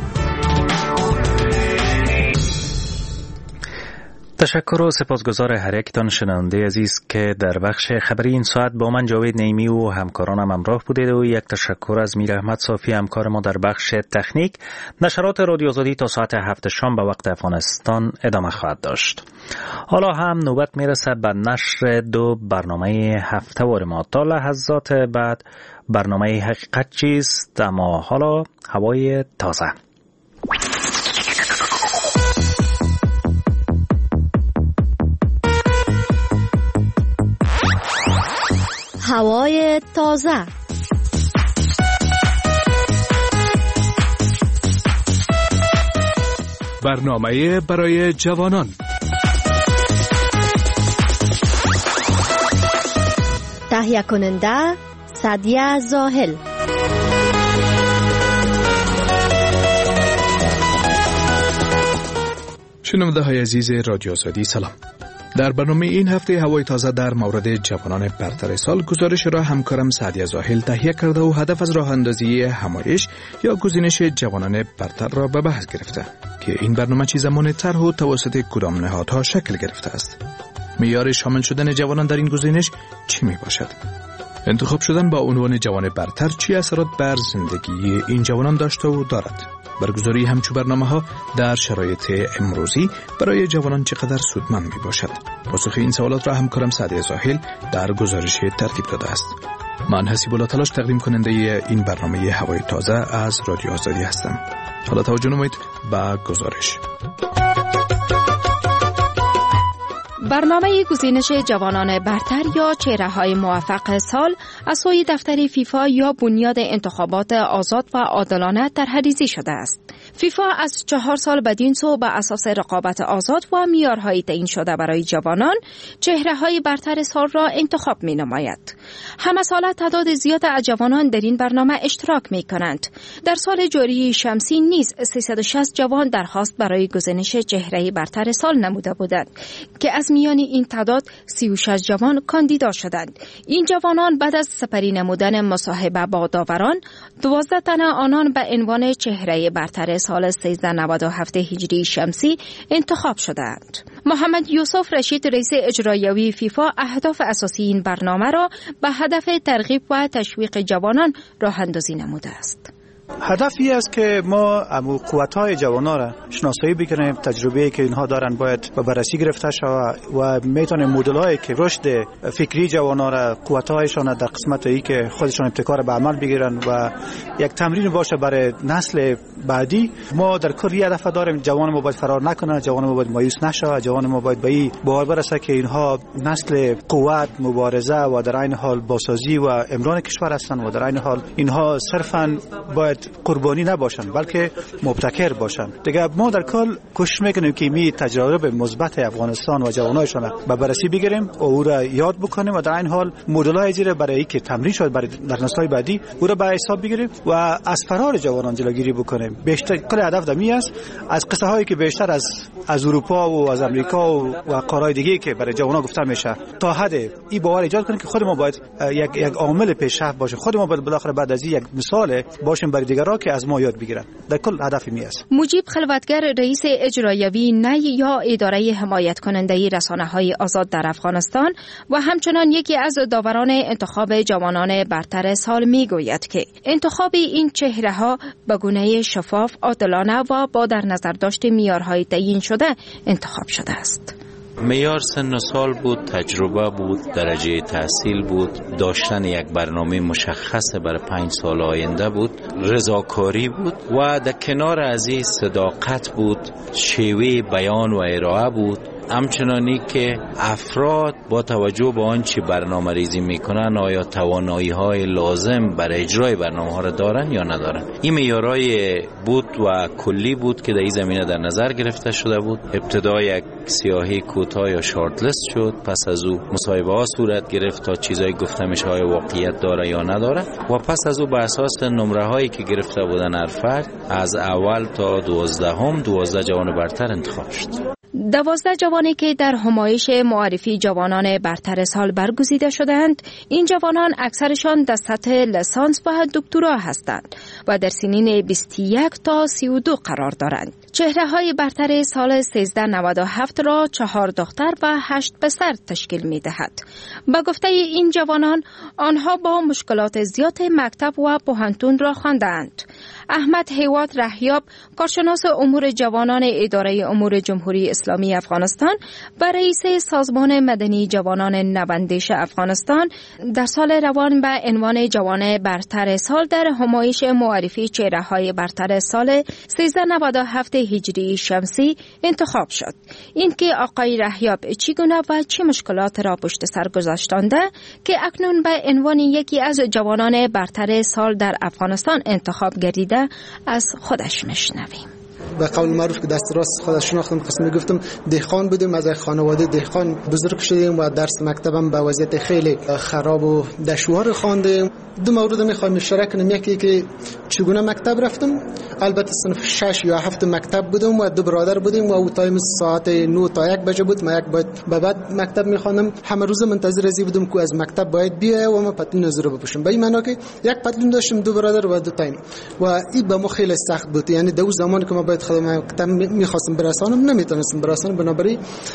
تشکر و سپاسگزار هر یکتان شنونده عزیز که در بخش خبری این ساعت با من جاوید نعیمی و همکارانم همراه بودید و یک تشکر از میر احمد صافی همکار ما در بخش تکنیک. نشرات رادیو آزادی تا ساعت هفت شام به وقت افغانستان ادامه خواهد داشت. حالا هم نوبت میرسه به نشر دو برنامه هفته‌وار ما. تا لحظات بعد برنامه حقیقت چیست، اما حالا هوای تازه. هوای تازه. برنامه برای جوانان. تهیه کننده سعدیه زاهل. شنونده های عزیز رادیو آزادی سلام. در برنامه این هفته هوای تازه در مورد جوانان برتر سال گزارش را همکارم سعدیه زاهل تهیه کرده و هدف از راه اندازی همایش یا گزینش جوانان برتر را به بحث گرفته که این برنامه چه زمان طرح و توسط کدام نهادها شکل گرفته است. معیار شامل شدن جوانان در این گزینش چی می باشد؟ انتخاب شدن با عنوان جوان برتر چی اثرات بر زندگی این جوانان داشته و دارد؟ برگزاری همچو برنامه ها در شرایط امروزی برای جوانان چقدر سودمند می باشد؟ پاسخ این سوالات را همکارم سعدیه زاهل در گزارش ترتیب داده است. من حسیب الله تلاش تقدیم کننده این برنامه هوای تازه از رادیو آزادی هستم. حالا توجه نمایید به گزارش. برنامه گزینش جوانان برتر یا چهره‌های موفق سال از سوی دفتر فیفا یا بنیاد انتخابات آزاد و عادلانه طرح‌ریزی شده است. فیفا از چهار سال بدین سو به اساس رقابت آزاد و معیارهای تعیین شده برای جوانان چهره‌های برتر سال را انتخاب می‌نماید. همه ساله تعداد زیاد از جوانان در این برنامه اشتراک می‌کنند. در سال جاری شمسی نیز سیصد و شصت جوان درخواست برای گزینش چهره برتر سال نموده بودند که از میان این تعداد سی و شش جوان کاندیدا شدند. این جوانان بعد از سپری نمودن مصاحبه با داوران، دوازده تن آنان به عنوان چهره برتر سال سیزده نود و هفت هجری شمسی انتخاب شدند. محمد یوسف رشید رئیس اجرایی فیفا اهداف اساسی این برنامه را به هدف ترغیب و تشویق جوانان راه اندازی نموده است. هدفی است که ما امو قوت‌های جوانان را شناسایی بکنیم، تجربه‌ای که اینها دارن باید به بررسی گرفته شود و میتونه مدل‌هایی که رشد فکری جوانان را قوت‌هایشان در قسمت ای که خودشان ابتکار به عمل بگیرن و یک تمرین باشه برای نسل بعدی. ما در کل یه هدف داریم، جوان ما باید فرار نکنه، جوان ما باید مایوس نشه، جوان ما باید به این باور برسه که اینها نسل قوت، مبارزه و در عین حال بازسازی و امران کشور هستند و در عین حال اینها صرفاً باید قربانی نباشن بلکه مبتکر باشن. دیگه ما در کل کوشش میکنیم که می تجربه مثبت افغانستان و جوانایشان به بررسی بگیریم و او را یاد بکنیم و در این حال مدل‌های زیر برای اینکه تمرین شد برای در نسل‌های بعدی او را به حساب بگیریم و از فرار جوانان جلوگیری بکنیم. بیشتر کل هدف دمی است از قصه هایی که بیشتر از از اروپا و از امریکا و, و قاره‌های دیگه که برای جوانان گفته میشه تا حد این باور ایجاد کنیم که خود ما باید یک یک عامل پیشرفت باشه، خود ما باید بالاخره بعد از این یک مثال باشیم برای دیگران که از ما یاد بگیرن. در کل هدف می است. مجیب خلوتگر رئیس اجرایی نی یا اداره حمایت کننده رسانه‌های آزاد در افغانستان و همچنان یکی از داوران انتخاب جوانان برتر سال می گوید که انتخاب این چهره‌ها به گونه شفاف، عادلانه و با در نظر داشت معیارهای تعیین شده انتخاب شده است. معیار سن و سال بود، تجربه بود، درجه تحصیل بود، داشتن یک برنامه مشخص برای پنج سال آینده بود، رضاکاری بود و در کنار از این صداقت بود، شیوه بیان و ارائه بود. همچنانی که افراد با توجه به آنچه برنامه ریزی میکنن آیا توانایی های لازم برای اجرای برنامه ها را دارن یا ندارن. این معیارهای بود و کلی بود که در این زمینه در نظر گرفته شده بود. ابتدا یک سیاهی کوتاه یا شارت لیست شد، پس از او مصاحبه ها صورت گرفت تا چیزایی گفته میشه های واقعیت داره یا نداره و پس از او به اساس نمره هایی که گرفته بودن هر فرد از اول تا دوازدهم دوازده جوان برتر انتخاب شد. دوازده جوانی که در همایش معرفی جوانان برتر سال برگزیده شدند، این جوانان اکثرشان در سطح لیسانس و دکترا هستند و در سنین بیست و یک تا سی و دو قرار دارند. چهره های برتر سال سیزده نود و هفت را چهار دختر و هشت پسر تشکیل می دهد. با گفته این جوانان، آنها با مشکلات زیاد مکتب و پوهنتون را خواندند. احمد هیوات رهیاب، کارشناس امور جوانان اداره امور جمهوری اسلامی افغانستان و رئیس سازمان مدنی جوانان نوندش افغانستان، در سال روان به عنوان جوان برتر سال در همایش معرفی چهره‌های برتر سال سیزده نود و هفت هجری شمسی انتخاب شد. اینکه آقای رهیاب چگونه و چه مشکلات را پشت سر گذاشتانده که اکنون به عنوان یکی از جوانان برتر سال در افغانستان انتخاب گردیده از خودش میشنویم. به قول معروف که دست راست خودش شناختم، قسم گفتم دهقان بودیم، از خانواده دهقان بزرگ شدیم و درس مکتبم به وضعیت خیلی خراب و دشوار خواندیم. دو مورد میخوایم اشاره کنم. یکی که چگونه مکتب رفتم، البته صنف شش یا هفت مکتب بودم و دو برادر بودیم و او تایم ساعت نه تا یک بجه بود. ما یک باید به بعد مکتب میخواندم. همه روز منتظر ازی بودم که از مکتب باید بیای و ما پتلون از رو بپوشم. به این معنی که یک پتلون داشتم، دو برادر و دو تایم، و این به ما خیلی سخت بود. یعنی دو زمانی که ما باید خودم مکتب میخواستم برسانم نمیتونستم برسانم. بنابراین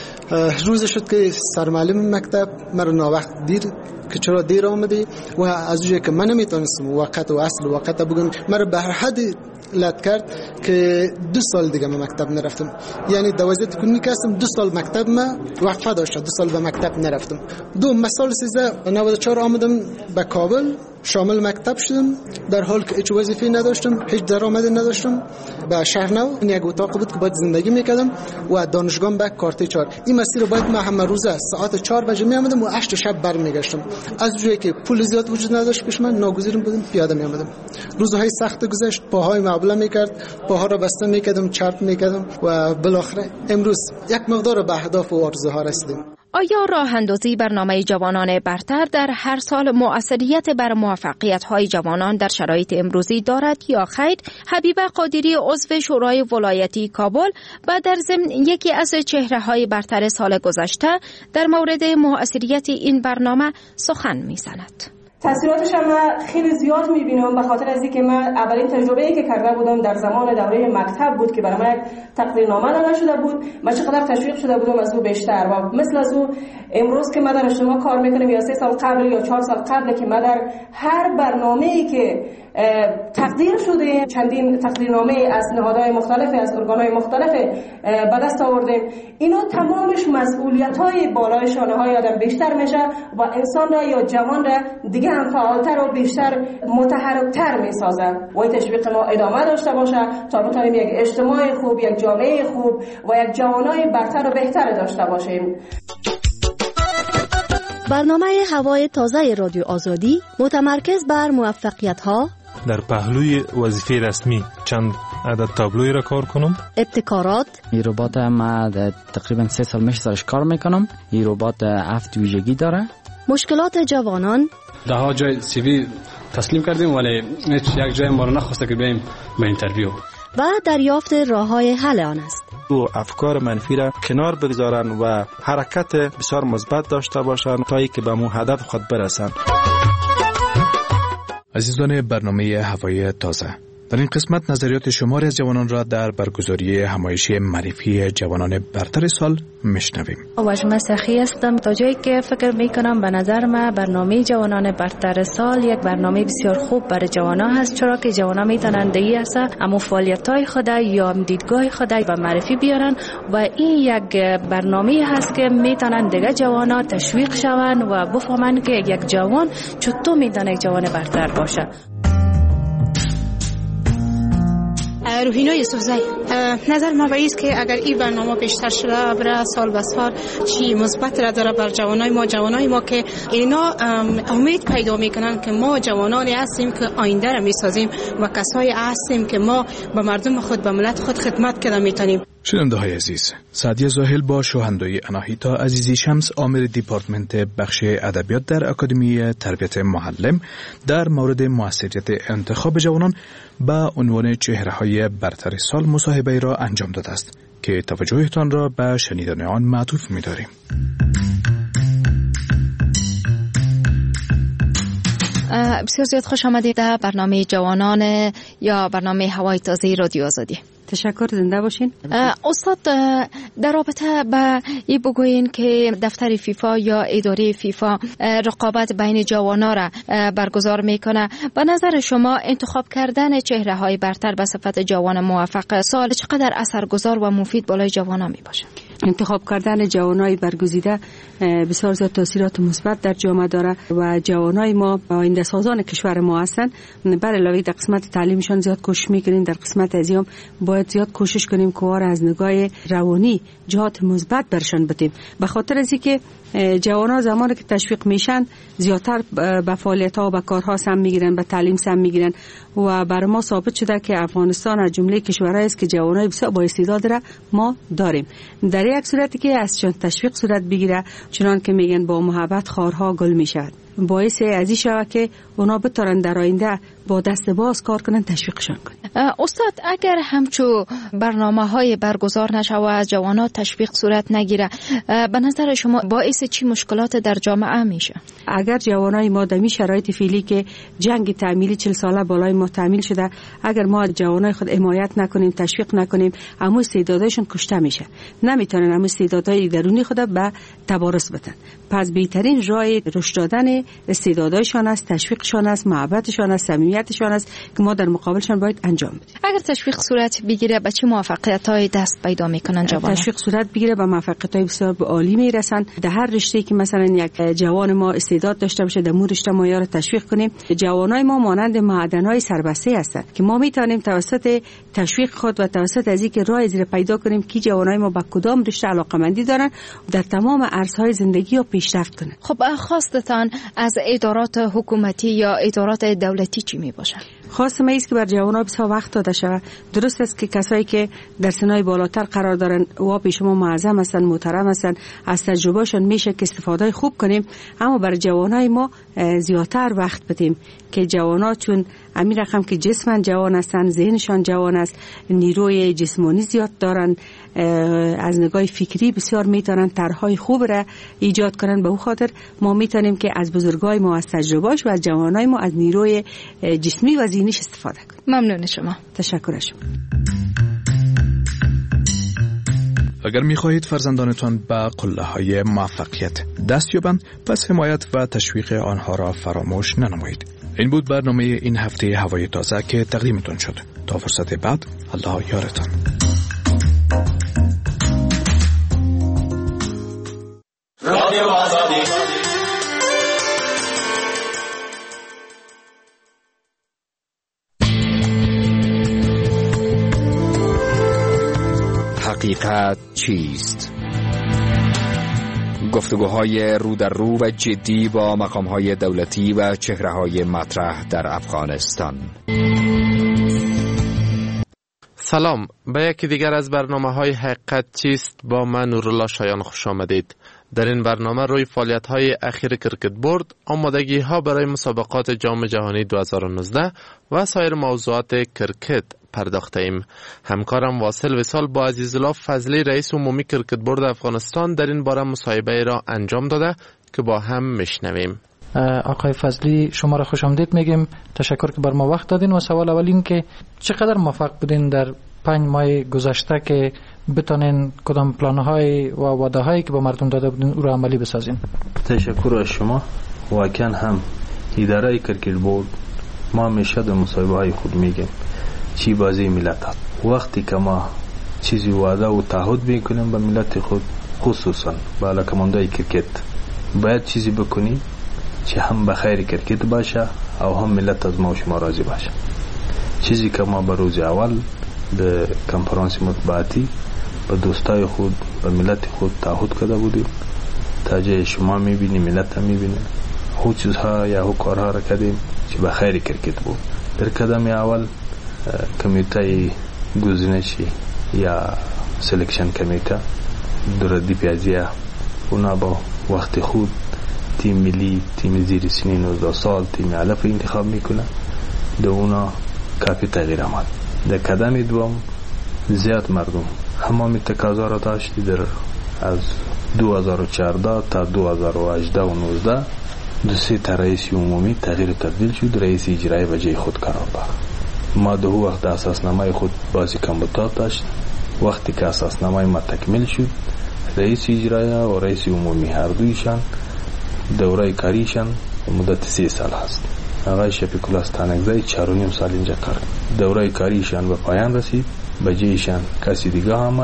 روز شد که سرمعلم مکتب مرا ناوقت دیر که چرا دیر آمدی و از اونجایی که من نمیتونستم وقت و اصل وقت بگم، مرا به هر حد لط کرد که دو سال دیگه من مکتب نرفتم. یعنی دوازده کنی که هستم دو سال مکتب ما وقفه داشت، دو سال به مکتب نرفتم. دو مثال سیزده نود و چهار آمدم به کابل، شامل مکتب شدم، در حال که هیچ وظیفه‌ای نداشتم، هیچ درآمدی نداشتم. به شهر نو این یک اتاق بود که باید زندگی میکردم و دانشگاه به کارت چهار. این مسیر باید من همه روزه ساعت چهار بجه می آمدم و هشت شب برمیگشتم. از جایی که پول زیاد وجود نداشت پیش من، ناگزیر بودم پیاده می آمدم. روزهای سخت گذشت، پاهای معبله میکرد، پاها را بسته میکردم، چرت میکردم و بالاخره امروز یک مقدار به اهداف و آرزوها رسیدیم. آیا راه اندازی برنامه جوانان برتر در هر سال مؤثریت بر موفقیت‌های جوانان در شرایط امروزی دارد یا خیر؟ حبیبه قادری عضو شورای ولایتی کابل و در ضمن یکی از چهره‌های برتر سال گذشته در مورد مؤثریت این برنامه سخن می‌زند. تاثیراتش هم خیلی زیاد میبینم، به خاطر از اینکه من اولین تجربه‌ای که کرده بودم در زمان دوره مکتب بود که برای من تقدیرنامه داده شده بود. من چقدر تشویق شده بودم از او بیشتر، و مثل از او امروز که من در اجتماع کار میکنم یا سه سال قبل یا چهار سال قبل که من در هر برنامه‌ای که تقدیر شده، چندین تقدیرنامه از نهادهای مختلف، از ارگان‌های مختلف به دست آوردیم، اینا تمامش مسئولیت‌های بالای شانه‌های آدم بیشتر میشه و انسان را یا جوان را دیگه هم فعالتر و بیشتر متحرک‌تر می‌سازه. و این تشویق ما ادامه داشته باشه تا بتونیم یک اجتماع خوب، یک جامعه خوب و یک جوانای برتر و بهتر داشته باشیم. برنامه هوای تازه رادیو آزادی متمرکز بر موفقیت‌ها در پهلوی وظیفه رسمی چند عدد تابلوی را کار کنم. ابتکارات. این ربات ما تقریبا سه سال میشه سرش کار میکنم. این ربات هفت ویژگی داره. مشکلات جوانان. ده ها جای سی وی تسلیم کردیم ولی هیچ یک جای ما رو نخواسته که بریم به اینترویو. و دریافت راه‌های حل آن است. و افکار منفی را کنار بگذارن و حرکت بسیار مثبت داشته باشن تا اینکه به مو هدف خود برسن. عزیزان برنامه هوای تازه، در این قسمت نظریات شماری از جوانان را در برگزاری همایشی معرفی جوانان برتر سال میشنویم. واجمه سخی هستم. تا جایی که فکر میکنم به نظر من برنامه جوانان برتر سال یک برنامه بسیار خوب برای جوانان هست، چرا که جوانان میتونن دیگه است اما فعالیت‌های خود یا دیدگاه خود به معرفی بیارن و این یک برنامه هست که میتونن دیگه جوانان تشویق شون و بفهمن که یک جوان چطور میتونه یک جوان برتر باشه. روحینا یوسفزی، نظر ما به است که اگر این برنامه بیشتر شده برای سال به سال چی مثبت را داره بر جوانای ما جوانای ما که اینا امید پیدا میکنن که ما جوانانی هستیم که آینده را میسازیم و کسایی هستیم که ما به مردم خود به ملت خود خدمت کنیم میتونیم. شنونده های عزیز، سعدیه زاهل با شوهندوی اناهیتا عزیزی شمس عامل دیپارتمنت بخش ادبیات در اکادمی تربیت معلم در مورد موثریت انتخاب جوانان با عنوان چهره‌های برتر سال مصاحبه را انجام داده است که توجهتان را به شنیدن آن معطوف می‌داریم. بسیار زیاد خوش آمدید در برنامه جوانان یا برنامه هوای تازه رادیو آزادی. تشکر، زنده باشین. استاد، در رابطه با این بگوین که دفتر فیفا یا اداره فیفا رقابت بین جوانا را برگزار میکنه، به نظر شما انتخاب کردن چهره های برتر به صفت جوان موفق سال چقدر اثرگذار و مفید بالای جوانا می باشه؟ انتخاب کردن جوانای برگزیده بسیار زیاد تاثیرات مثبت در جامعه داره و جوانای ما آینده سازان کشور ما هستند. بر علاوه در قسمت تعلیمشان زیاد کوشش میکنیم، در قسمت ازیام باید زیاد کوشش کنیم که وار از نگاه روانی جهات مثبت برشان بدیم. به خاطر از اینکه جوانا زمانی که تشویق میشن زیادتر به فعالیت ها و به کارها سم میگیرن، به تعلیم سم میگیرن و برای ما ثابت شده که افغانستان از جمله کشورهایی است که جوانای بسیار با استعداد را ما داریم. در یک صورتی که از چون تشویق صورت بگیره، چنان که میگن با محبت خارها گل میشود، باعث از این شود که اونا بتونن در آینده با دست باز کار کنن، تشویقشان کنن. استاد اگر همچو برنامه های برگزار نشه و از جوانات تشویق صورت نگیره، به نظر شما باعث چی مشکلات در جامعه میشه؟ اگر جوانای ما در شرایط فعلی که جنگ تعمیلی چهل ساله بالای ما تعمیل شده، اگر ما جوانای خود حمایت نکنیم، تشویق نکنیم، اما استعدادشون کشته میشه، نمیتونن اما استعدادهای درونی خود به تبارز بدن. پس بهترین راه رشد دادن استعدادایشان است، تشویقشان است، محبتشان است، صمیمیتشان است که ما در مقابلشان باید انجام بدیم. اگر تشویق صورت بگیره به چه موفقیت‌های دست پیدا میکنن جوانان؟ تشویق صورت بگیره به موفقیت‌های بسیار عالی میرسن. در هر رشته‌ای که مثلا یک جوان ما استعداد داشته باشه، در مون رشته ما یار تشویق کنیم. جوانای ما مانند معدن‌های سربسته هستند که ما میتونیم توسط تشویق خود و توسط از اینکه راه زیر پیدا کنیم که جوانای ما به کدام رشته علاقه‌مندی دارن در تمام عرصه‌های زندگی ها پیشرفت کنند. خب خواستتان از ادارات حکومتی یا ادارات دولتی چی می باشه؟ خواست ما است که بر جوانان بسیار وقت داده شود. درست است که کسایی که در سنای بالاتر قرار دارن و پیش ما معظم هستن، محترم هستن، از تجربهشون میشه که استفاده خوب کنیم، اما بر جوانای ما زیادتر وقت بدیم که جوانا چون امیر رقم که جسمن جوان هستن، ذهنشان جوان است، نیروی جسمانی زیاد دارن، از نگاه فکری بسیار میتونن طرحهای خوب را ایجاد کنن. به او خاطر ما میتونیم که از بزرگای ما از تجربهاش و از جوانای ما از نیروی جسمی و ذهنیش استفاده کنیم. ممنون شما. تشکر شما. اگر می‌خواهید فرزندانتان به قله‌های موفقیت دست یابند، پس حمایت و تشویق آنها را فراموش ننمایید. این بود برنامه این هفته هوای تازه که تقدیمتان شد. تا فرصت بعد، الله یارتان. رادیو آزادی. حقیقت چیست؟ گفتگوهای رو در رو و جدی با مقامهای دولتی و چهره‌های مطرح در افغانستان. سلام، به یکی دیگر از برنامه‌های حقیقت چیست با من نورالله شایان خوش آمدید. در این برنامه روی فعالیت‌های اخیر کرکت بورد، آمادگی‌ها برای مسابقات جام جهانی دو هزار و نوزده و سایر موضوعات کرکت پرداخته ایم. همکارم واصل وصال با عزیزالله فضلی رئیس عمومی کرکت بورد افغانستان در این باره مصاحبه را انجام داده که با هم میشنویم. آقای فضلی شما را خوش آمدید میگیم. تشکر که بر ما وقت دادین و سوال اول این که چقدر موفق بودین در پنج ماه گذشته که بتونین کدام پلان‌های و وعده‌هایی که با مردم داده بودین او را عملی بسازین؟ تشکر از شما. واقعا هم اداره کرکت بورد ما همیشه در مصاحبه‌های خود میگیم چی بازی ملت هست. وقتی که ما چیزی وعده و تعهد میکنیم به ملت خود، خصوصا به علاقه‌مندای کرکت، باید چیزی بکنیم چه هم به خیر کرکت باشه او هم ملت از ما و شما راضی باشه. چیزی که ما به روز اول در کنفرانس مطبوعاتی به دوستای خود به ملت خود تعهد کرده بودیم، تا جای شما میبینی ملت هم میبینه، خود چیزها یا خود کارها را کردیم چه به خیر کرکت بود. در قدم اول کمیته گزینشی یا سلکشن کمیته دردی پیازیه، اونا با وقت خود تیم ملی، تیم زیر سنین نوزده سال، تیم علف انتخاب میکنه. در اونا کافی تغییر آمد. در قدم دوم زیاد مردم همه تقاضا را داشتی در از دو هزار و چهارده تا دو هزار و هجده و نوزده دو سه تا رئیس عمومی تغییر تبدیل شد، رئیس اجرایی به جای خود قرار گرفت. ما در وقت اساسنامه خود بازی کمبودات داشت. وقتی که اساسنامه ما تکمیل شد، رئیس اجرایی و رئیس عمومی هر دویشان دوره کاریشان مدت سه سال هست. آقای شفیق الله ستانکزی چهار و نیم سال اینجا کار. دوره کاریشان به پایان رسید، به جایشان کسی دیگه آمد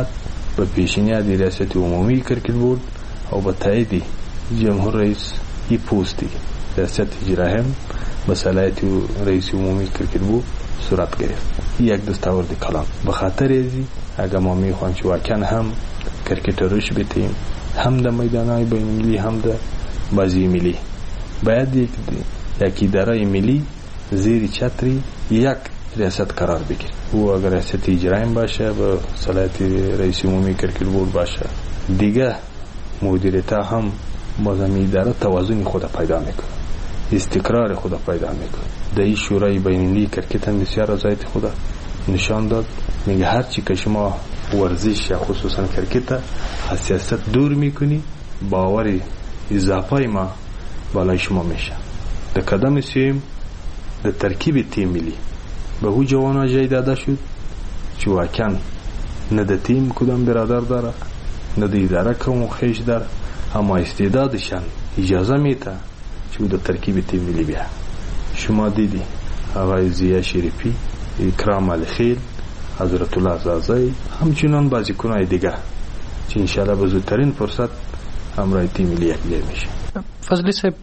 به پیشنهاد ریاست عمومی کرکت بورد او به تایید جمهور رئیس ای پوستی ریاست اجرایی هم به صلاحیت رئیس عمومی کرکت بورد صورت گرفت. یک دستاورد کلان. به خاطر ازی اگر ما میخوایم که واقعا هم کرکت روش بتیم هم در میدانهای بین المللی هم در بازی ملی باید یک یک اداره ملی زیر چتری یک ریاست قرار بگیره. او اگر ریاست اجرایی باشه به صلاحیت رئیس عمومی کرکت بورد باشه دیگه مدیریت هم بازمی اداره توازن خود پیدا میکنه، استقرار خود پیدا میکنه. در این شورای بین المللی کرکت هم بسیار رضایت خود نشان داد. میگه هر چی که شما ورزش یا خصوصا کرکت از سیاست دور میکنی باور اضافه ما بالای شما میشه. در قدم سیم در ترکیب تیم ملی به او جوانا جای داده شد چه واقعا نه در تیم کدام برادر داره نه در اداره کم خیش داره، اما استعدادشان اجازه میده چه در ترکیب تیم ملی بیا. شما دیدی آقای زیا شریفی، اکرام علی خیل، حضرت الله زازای، همچنان بازیکنای دیگه که انشاءالله به زودترین فرصت همراه تیم ملی یکجای میشه. فضلی صاحب،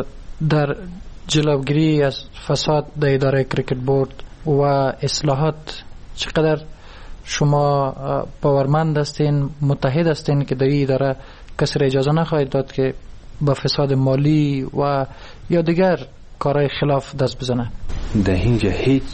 در جلوگیری از فساد در اداره کرکت بورد و اصلاحات چقدر شما باورمند هستین، متحد هستین که در این اداره کسی را اجازه نخواهید داد که با فساد مالی و یا دیگر کارهای خلاف دست بزنه؟ در اینجا هیچ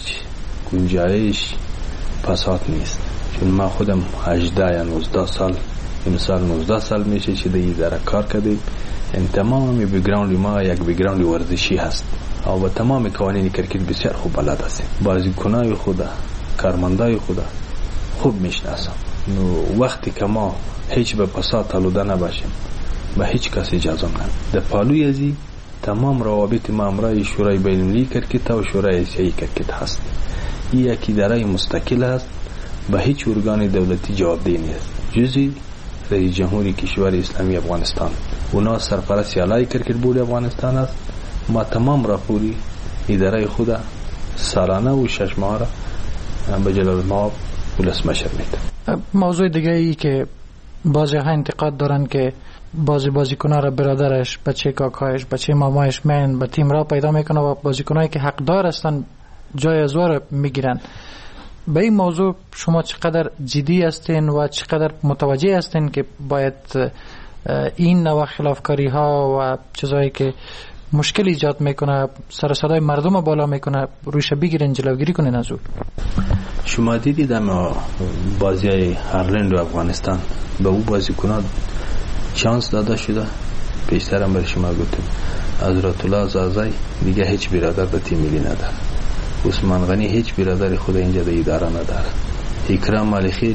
گنجایش فساد نیست، چون ما خودم هجده یا نوزده سال امسال نوزده سال میشه که در اداره کار کردیم. این تمام بیگراوند ما یک بیگراوند ورزشی هست او با تمام قوانین کرکت بسیار خوب بلد هستیم. بازیکنای خود، کارمندای خود خوب میشناسم. نو وقتی که ما هیچ به فساد آلوده نباشیم به هیچ کس اجازه نمیدیم. در پالوی ازی تمام روابط ما امرای شورای بین المللی کرکت و شورای آسیایی کرکت هست. این یک اداره مستقل است، به هیچ ارگان دولتی جوابدهی نیست جزی رئیس جمهوری کشور اسلامی افغانستان. اونا سرپرست اعلی کرکت بورد افغانستان است. ما تمام راپوری اداره خود سالانه و شش ماه را به جلال ما ولس مشر میده. موضوع دیگه ای که بعضی ها انتقاد دارن که بعضی بازیکن‌ها را برادرش، بچه کاکایش، بچه مامایش من به تیم را پیدا میکنه و بازیکنایی که حقدار هستن جای از وار میگیرن. به این موضوع شما چقدر جدی هستین و چقدر متوجه هستین که باید این نوع خلافکاری ها و چیزایی که مشکل ایجاد میکنه، سر صدای مردم بالا میکنه، روش بگیرین، جلوگیری کنین از او؟ شما دیدید اما بازی های هرلند و افغانستان به او بازیکنان چانس داده شده. پیشترم بر شما گفتم حضرت الله زازای دیگه هیچ برادر به تیم ملی نداره. عثمان غنی هیچ برادر خود اینجا در اداره نداره. اکرام علی خیل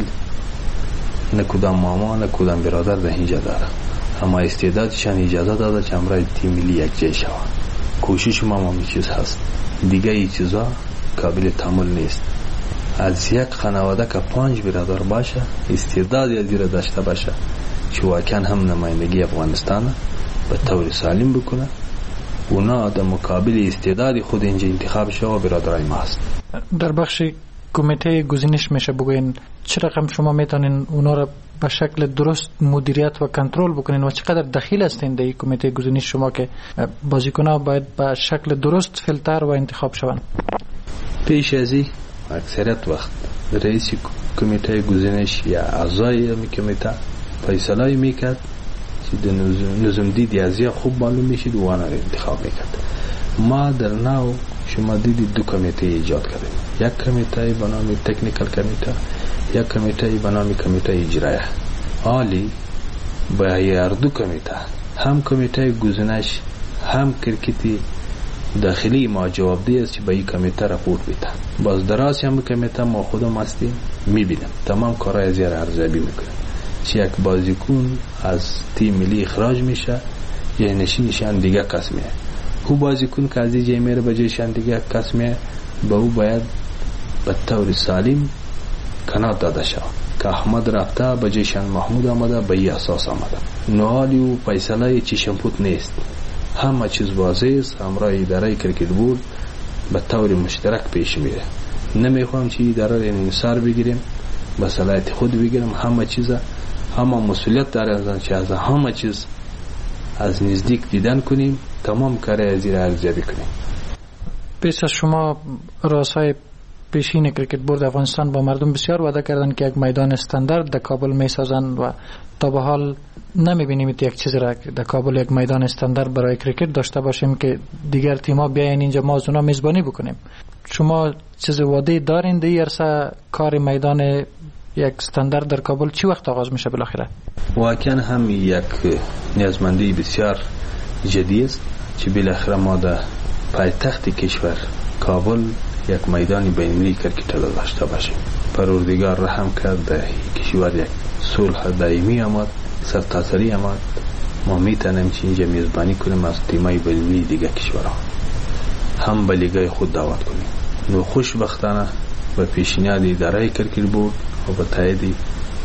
نه کدام ماما نه کدام برادر در اینجا داره، اما استعدادشان اجازه داده که امرای تیم ملی یک جای شود. کوشش ما می چیز هست دیگه، این چیزا قابل تحمل نیست. از یک خانواده که پنج برادر باشه استعداد یا زیر داشته باشه که واقعا هم نمایندگی افغانستان به طور سالم بکنه، اونا در مقابل استعداد خود اینجا انتخاب شده و برادرای ما هست. در بخش کمیته گزینش میشه بگوین چه رقم شما میتونین اونا را به شکل درست مدیریت و کنترل بکنین و چقدر دخیل هستین در این کمیته گزینش شما که بازیکن‌ها باید به شکل درست فیلتر و انتخاب شوند؟ پیش ازی اکثریت وقت رئیس کمیته گزینش یا اعضای کمیته فیصله میکرد که نظم دیدی ازیا خوب معلوم میشید و آنها انتخاب میکرد. ما در ناو شما دیدید دو کمیته ایجاد کردیم، یک کمیته به نام تکنیکال کمیته، یک کمیته به نام کمیته اجرایی. حالی با هر دو کمیته، هم کمیته گزینش هم کرکتی داخلی ما جوابدهی است که به این کمیته راپورت میده. باز دراز هم کمیته ما خودم هستیم میبینم تمام کارهای زیر ارزیابی میکنیم. چه یک بازیکن از تیم ملی اخراج میشه یه نشینشان دیگه قسمه، او بازیکن که از اینجا میره به جایشان دیگه قسمه، به او باید به طور سالم کنار داده شود که احمد رفته به جایشان محمود آمده، به این اساس آمده. نوالی و فیصله چشم پوت نیست، همه چیز واضح است. امرای اداره کرکت بورد به طور مشترک پیش میره. نمیخوام چی اداره را انحصار بگیریم، به صلاحیت خود بگیریم، همه چیز اما مسئولیت داره که از همه چیز از نزدیک دیدن کنیم، تمام کار از این ارزیابی کنیم. پیش از شما رؤسای پیشین کرکت بورد افغانستان با مردم بسیار وعده کردن که یک میدان استاندارد در کابل میسازند و تا به حال نمیبینیم یک چیز را در کابل یک میدان استاندارد برای کرکت داشته باشیم که دیگر تیم‌ها بیاین اینجا ما از اونا میزبانی بکنیم. شما چیز وعده دارین در عرصه کار میدان یک استاندارد در کابل چی وقت آغاز میشه بالاخره؟ واقعا هم یک نیازمندی بسیار جدی است که بالاخره ما در پایتخت کشور کابل یک میدان بین‌المللی کرکت را داشته باشیم. پروردگار رحم کرد در کشور یک صلح دائمی آمد، سرتاسری آمد، ما میتونیم که اینجا میزبانی کنیم از تیمای بین‌المللی دیگه کشورها، هم به لیگای خود دعوت کنیم. نو خوشبختانه به پیشنهاد اداره کرکت بورد و به تایید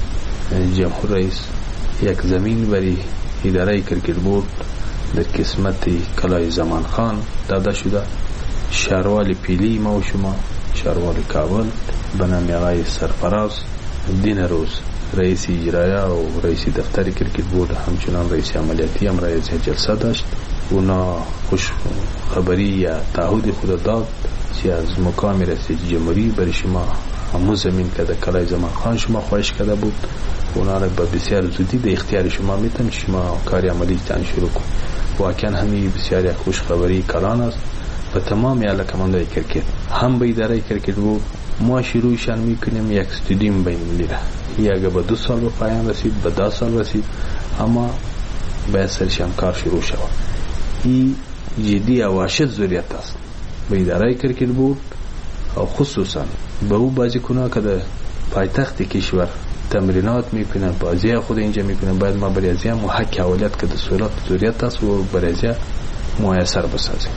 جمهور رئیس یک زمین برای اداره کرکت بورد در قسمت کلای زمان خان داده شده. شهروال پیلی ما و شما، شهروال کابل به نام آقای سرفراز دین روز رئیس اجرایی و رئیس دفتر کرکت بورد، همچنان رئیس عملیاتی هم رئیس جلسه داشت. اونا خوش خبری یا تعهد خود داد که از مقام رئیس جمهوری برای شما همون زمین که در کلای زمان خان شما خواهش کرده بود، اونا را به بسیار زودی در اختیار شما میتونم شما کاری عملی تان شروع کن. واقعا همین بسیار یک خوش خبری کلان است و تمام علاقمندان کرکت. هم به اداره کرکت بود ما شروعشان میکنیم یک استادیوم بین‌المللی را، یا به دو سال به پایان رسید، به ده سال رسید، اما به سرشان کار شروع شود. این جدی و واشد ضرورت است به اداره کرکت بود و خصوصا به او بازیکنان که در پایتخت کشور تمرینات میکنن، بازی خود اینجا میکنن، باید ما برای ازیا محک اولیت که در صورت ضرورت است و برای ازیا میسر بسازیم.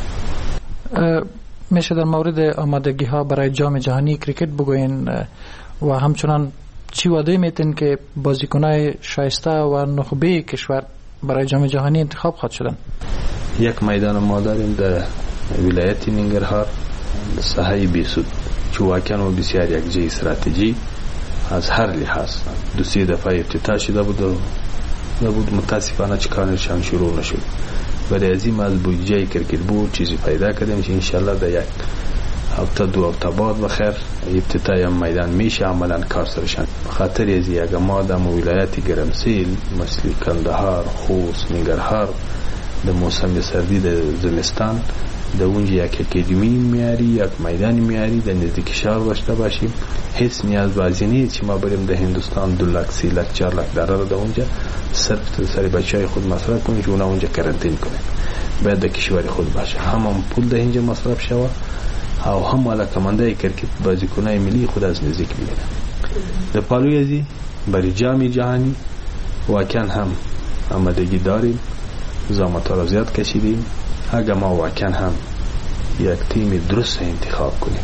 میشه در مورد آمادگی ها برای جام جهانی کرکت بگوین و همچنان چی وعده میتین که بازیکنای شایسته و نخبه کشور برای جام جهانی انتخاب خواهد شدن؟ یک میدان ما داریم در ولایت ننگرهار ساحه بیسود که واقعا و بسیار یک جای استراتژی از هر لحاظ دو سه دفعه افتتاح شده بود و بود متاسفانه چه کارشان شروع نشد. برای ازیم از بودجه کرکت بود چیزی پیدا کردیم که انشالله در یک هفته دو هفته بعد بخیر افتتاح میدان میشه عملا کار سرشان. خاطر از یک ما در ولایت گرمسیل مثل کندهار، خوست، ننگرهار در موسم سردی در زمستان در اونجا یک اکادمی میاری، یک میدان میاری در نزدیک شهر داشته باشیم. هیچ نیاز بازی نیست که ما بریم در هندوستان دو لک سی لک چهار لک دلار در اونجا صرف سر بچهای خود مصرف کنیم که اونا اونجا کرنتین کنیم. باید در کشور خود باشه، هم هم پول در اینجا مصرف شود او هم علاقمندای کرکت بازیکنای ملی خود از نزدیک ببینن. در پالوی ازی برای جام جهانی واقعا هم آمادگی داریم، زحمت را زیاد کشیدیم. اگر ما واقعا هم یک تیم درست انتخاب کنیم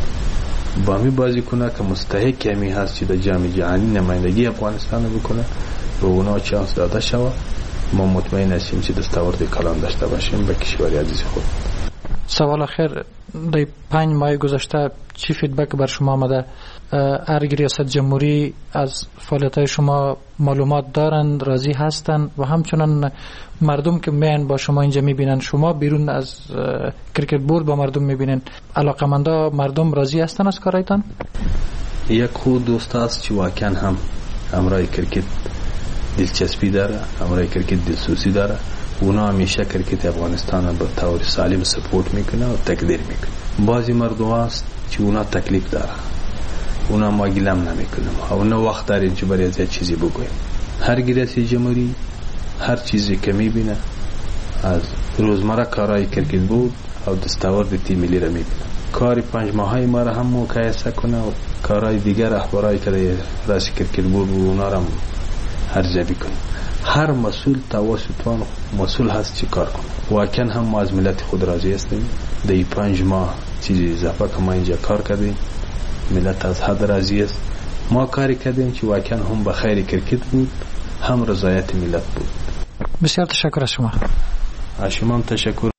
با می بازیکنه که مستحق کمی هست که در جام جهانی نمایندگی افغانستان بکنه و اونا چانس داده شود، ما مطمئن هستیم که دستاورد کلان داشته باشیم به کشور عزیز خود. سوال آخر، در پنج ماه گذشته چی فیدبک بر شما آمده؟ ارگ ریاست جمهوری از فعالیت‌های شما معلومات دارند، راضی هستند و همچنان مردم که میان با شما اینجا میبینن، شما بیرون از کرکت بورد با مردم میبینن، علاقمندا مردم راضی هستند از کارایتان؟ یک خود دوست است که واقعا هم امرای کرکت دلچسپی داره، امرای کرکت دلسوزی داره. اونا همیشه کرکت افغانستان به طور سالم سپورت میکنه و تقدیر میکنه. بعضی مردم هست که اونا تکلیف داره، اونا ما گلم نمیکنیم، اونا وقت داریم که برای از چیزی بگویم. هر ریاست جمهوری هر چیزی که میبینه از روزمره کارهای کرکت بود او دستاورد تیم ملی را میبینه. کار پنج ماهی ما را هم مقایسه کنه و کارهای دیگر اخبارهای که راست کرکت بود اونا را ارزیابی کنه. هر مسئول توسطوان مسئول هست چی کار کنه. واقعا هم ما از ملت خود راضی هستیم. در پنج ماه چیزی اضافه که ما اینجا کار کردیم، ملت از حد راضی است. ما کاری کردیم که واقعا هم به خیر کرکت بود، هم رضایت ملت بود. بسیار تشکر از شما. از شما هم تشکر.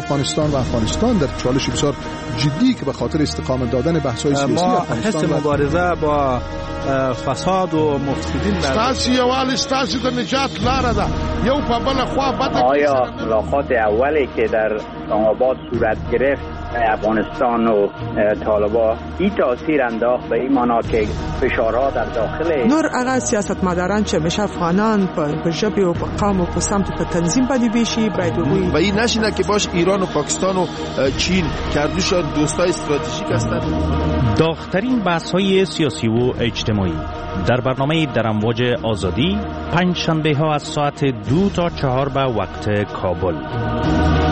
افغانستان و افغانستان در چالش بسیار جدی که به خاطر استقامت دادن بحث‌های سیاسی ما افغانستان حس مبارزه با فساد و مفسدین ستاسو یوال ستاسو د نجات لاره ده یو په بل خوا بده. آیا ملاقات اولی که در آباد صورت گرفت افغانستان و طالبان این تاثیر انداخت به این معنا که فشارها در داخل نور هغه سیاستمداران چې مشه افغانان په ژبه او په قوم او په سمت په تنظیم باندې بشي باید وي و این نشینه که باش ایران و پاکستان و چین کردوشان دوستای استراتژیک هستند. داغ‌ترین بحث‌های سیاسی و اجتماعی در برنامه در امواج آزادی پنج شنبه ها از ساعت دو تا چهار به وقت کابل.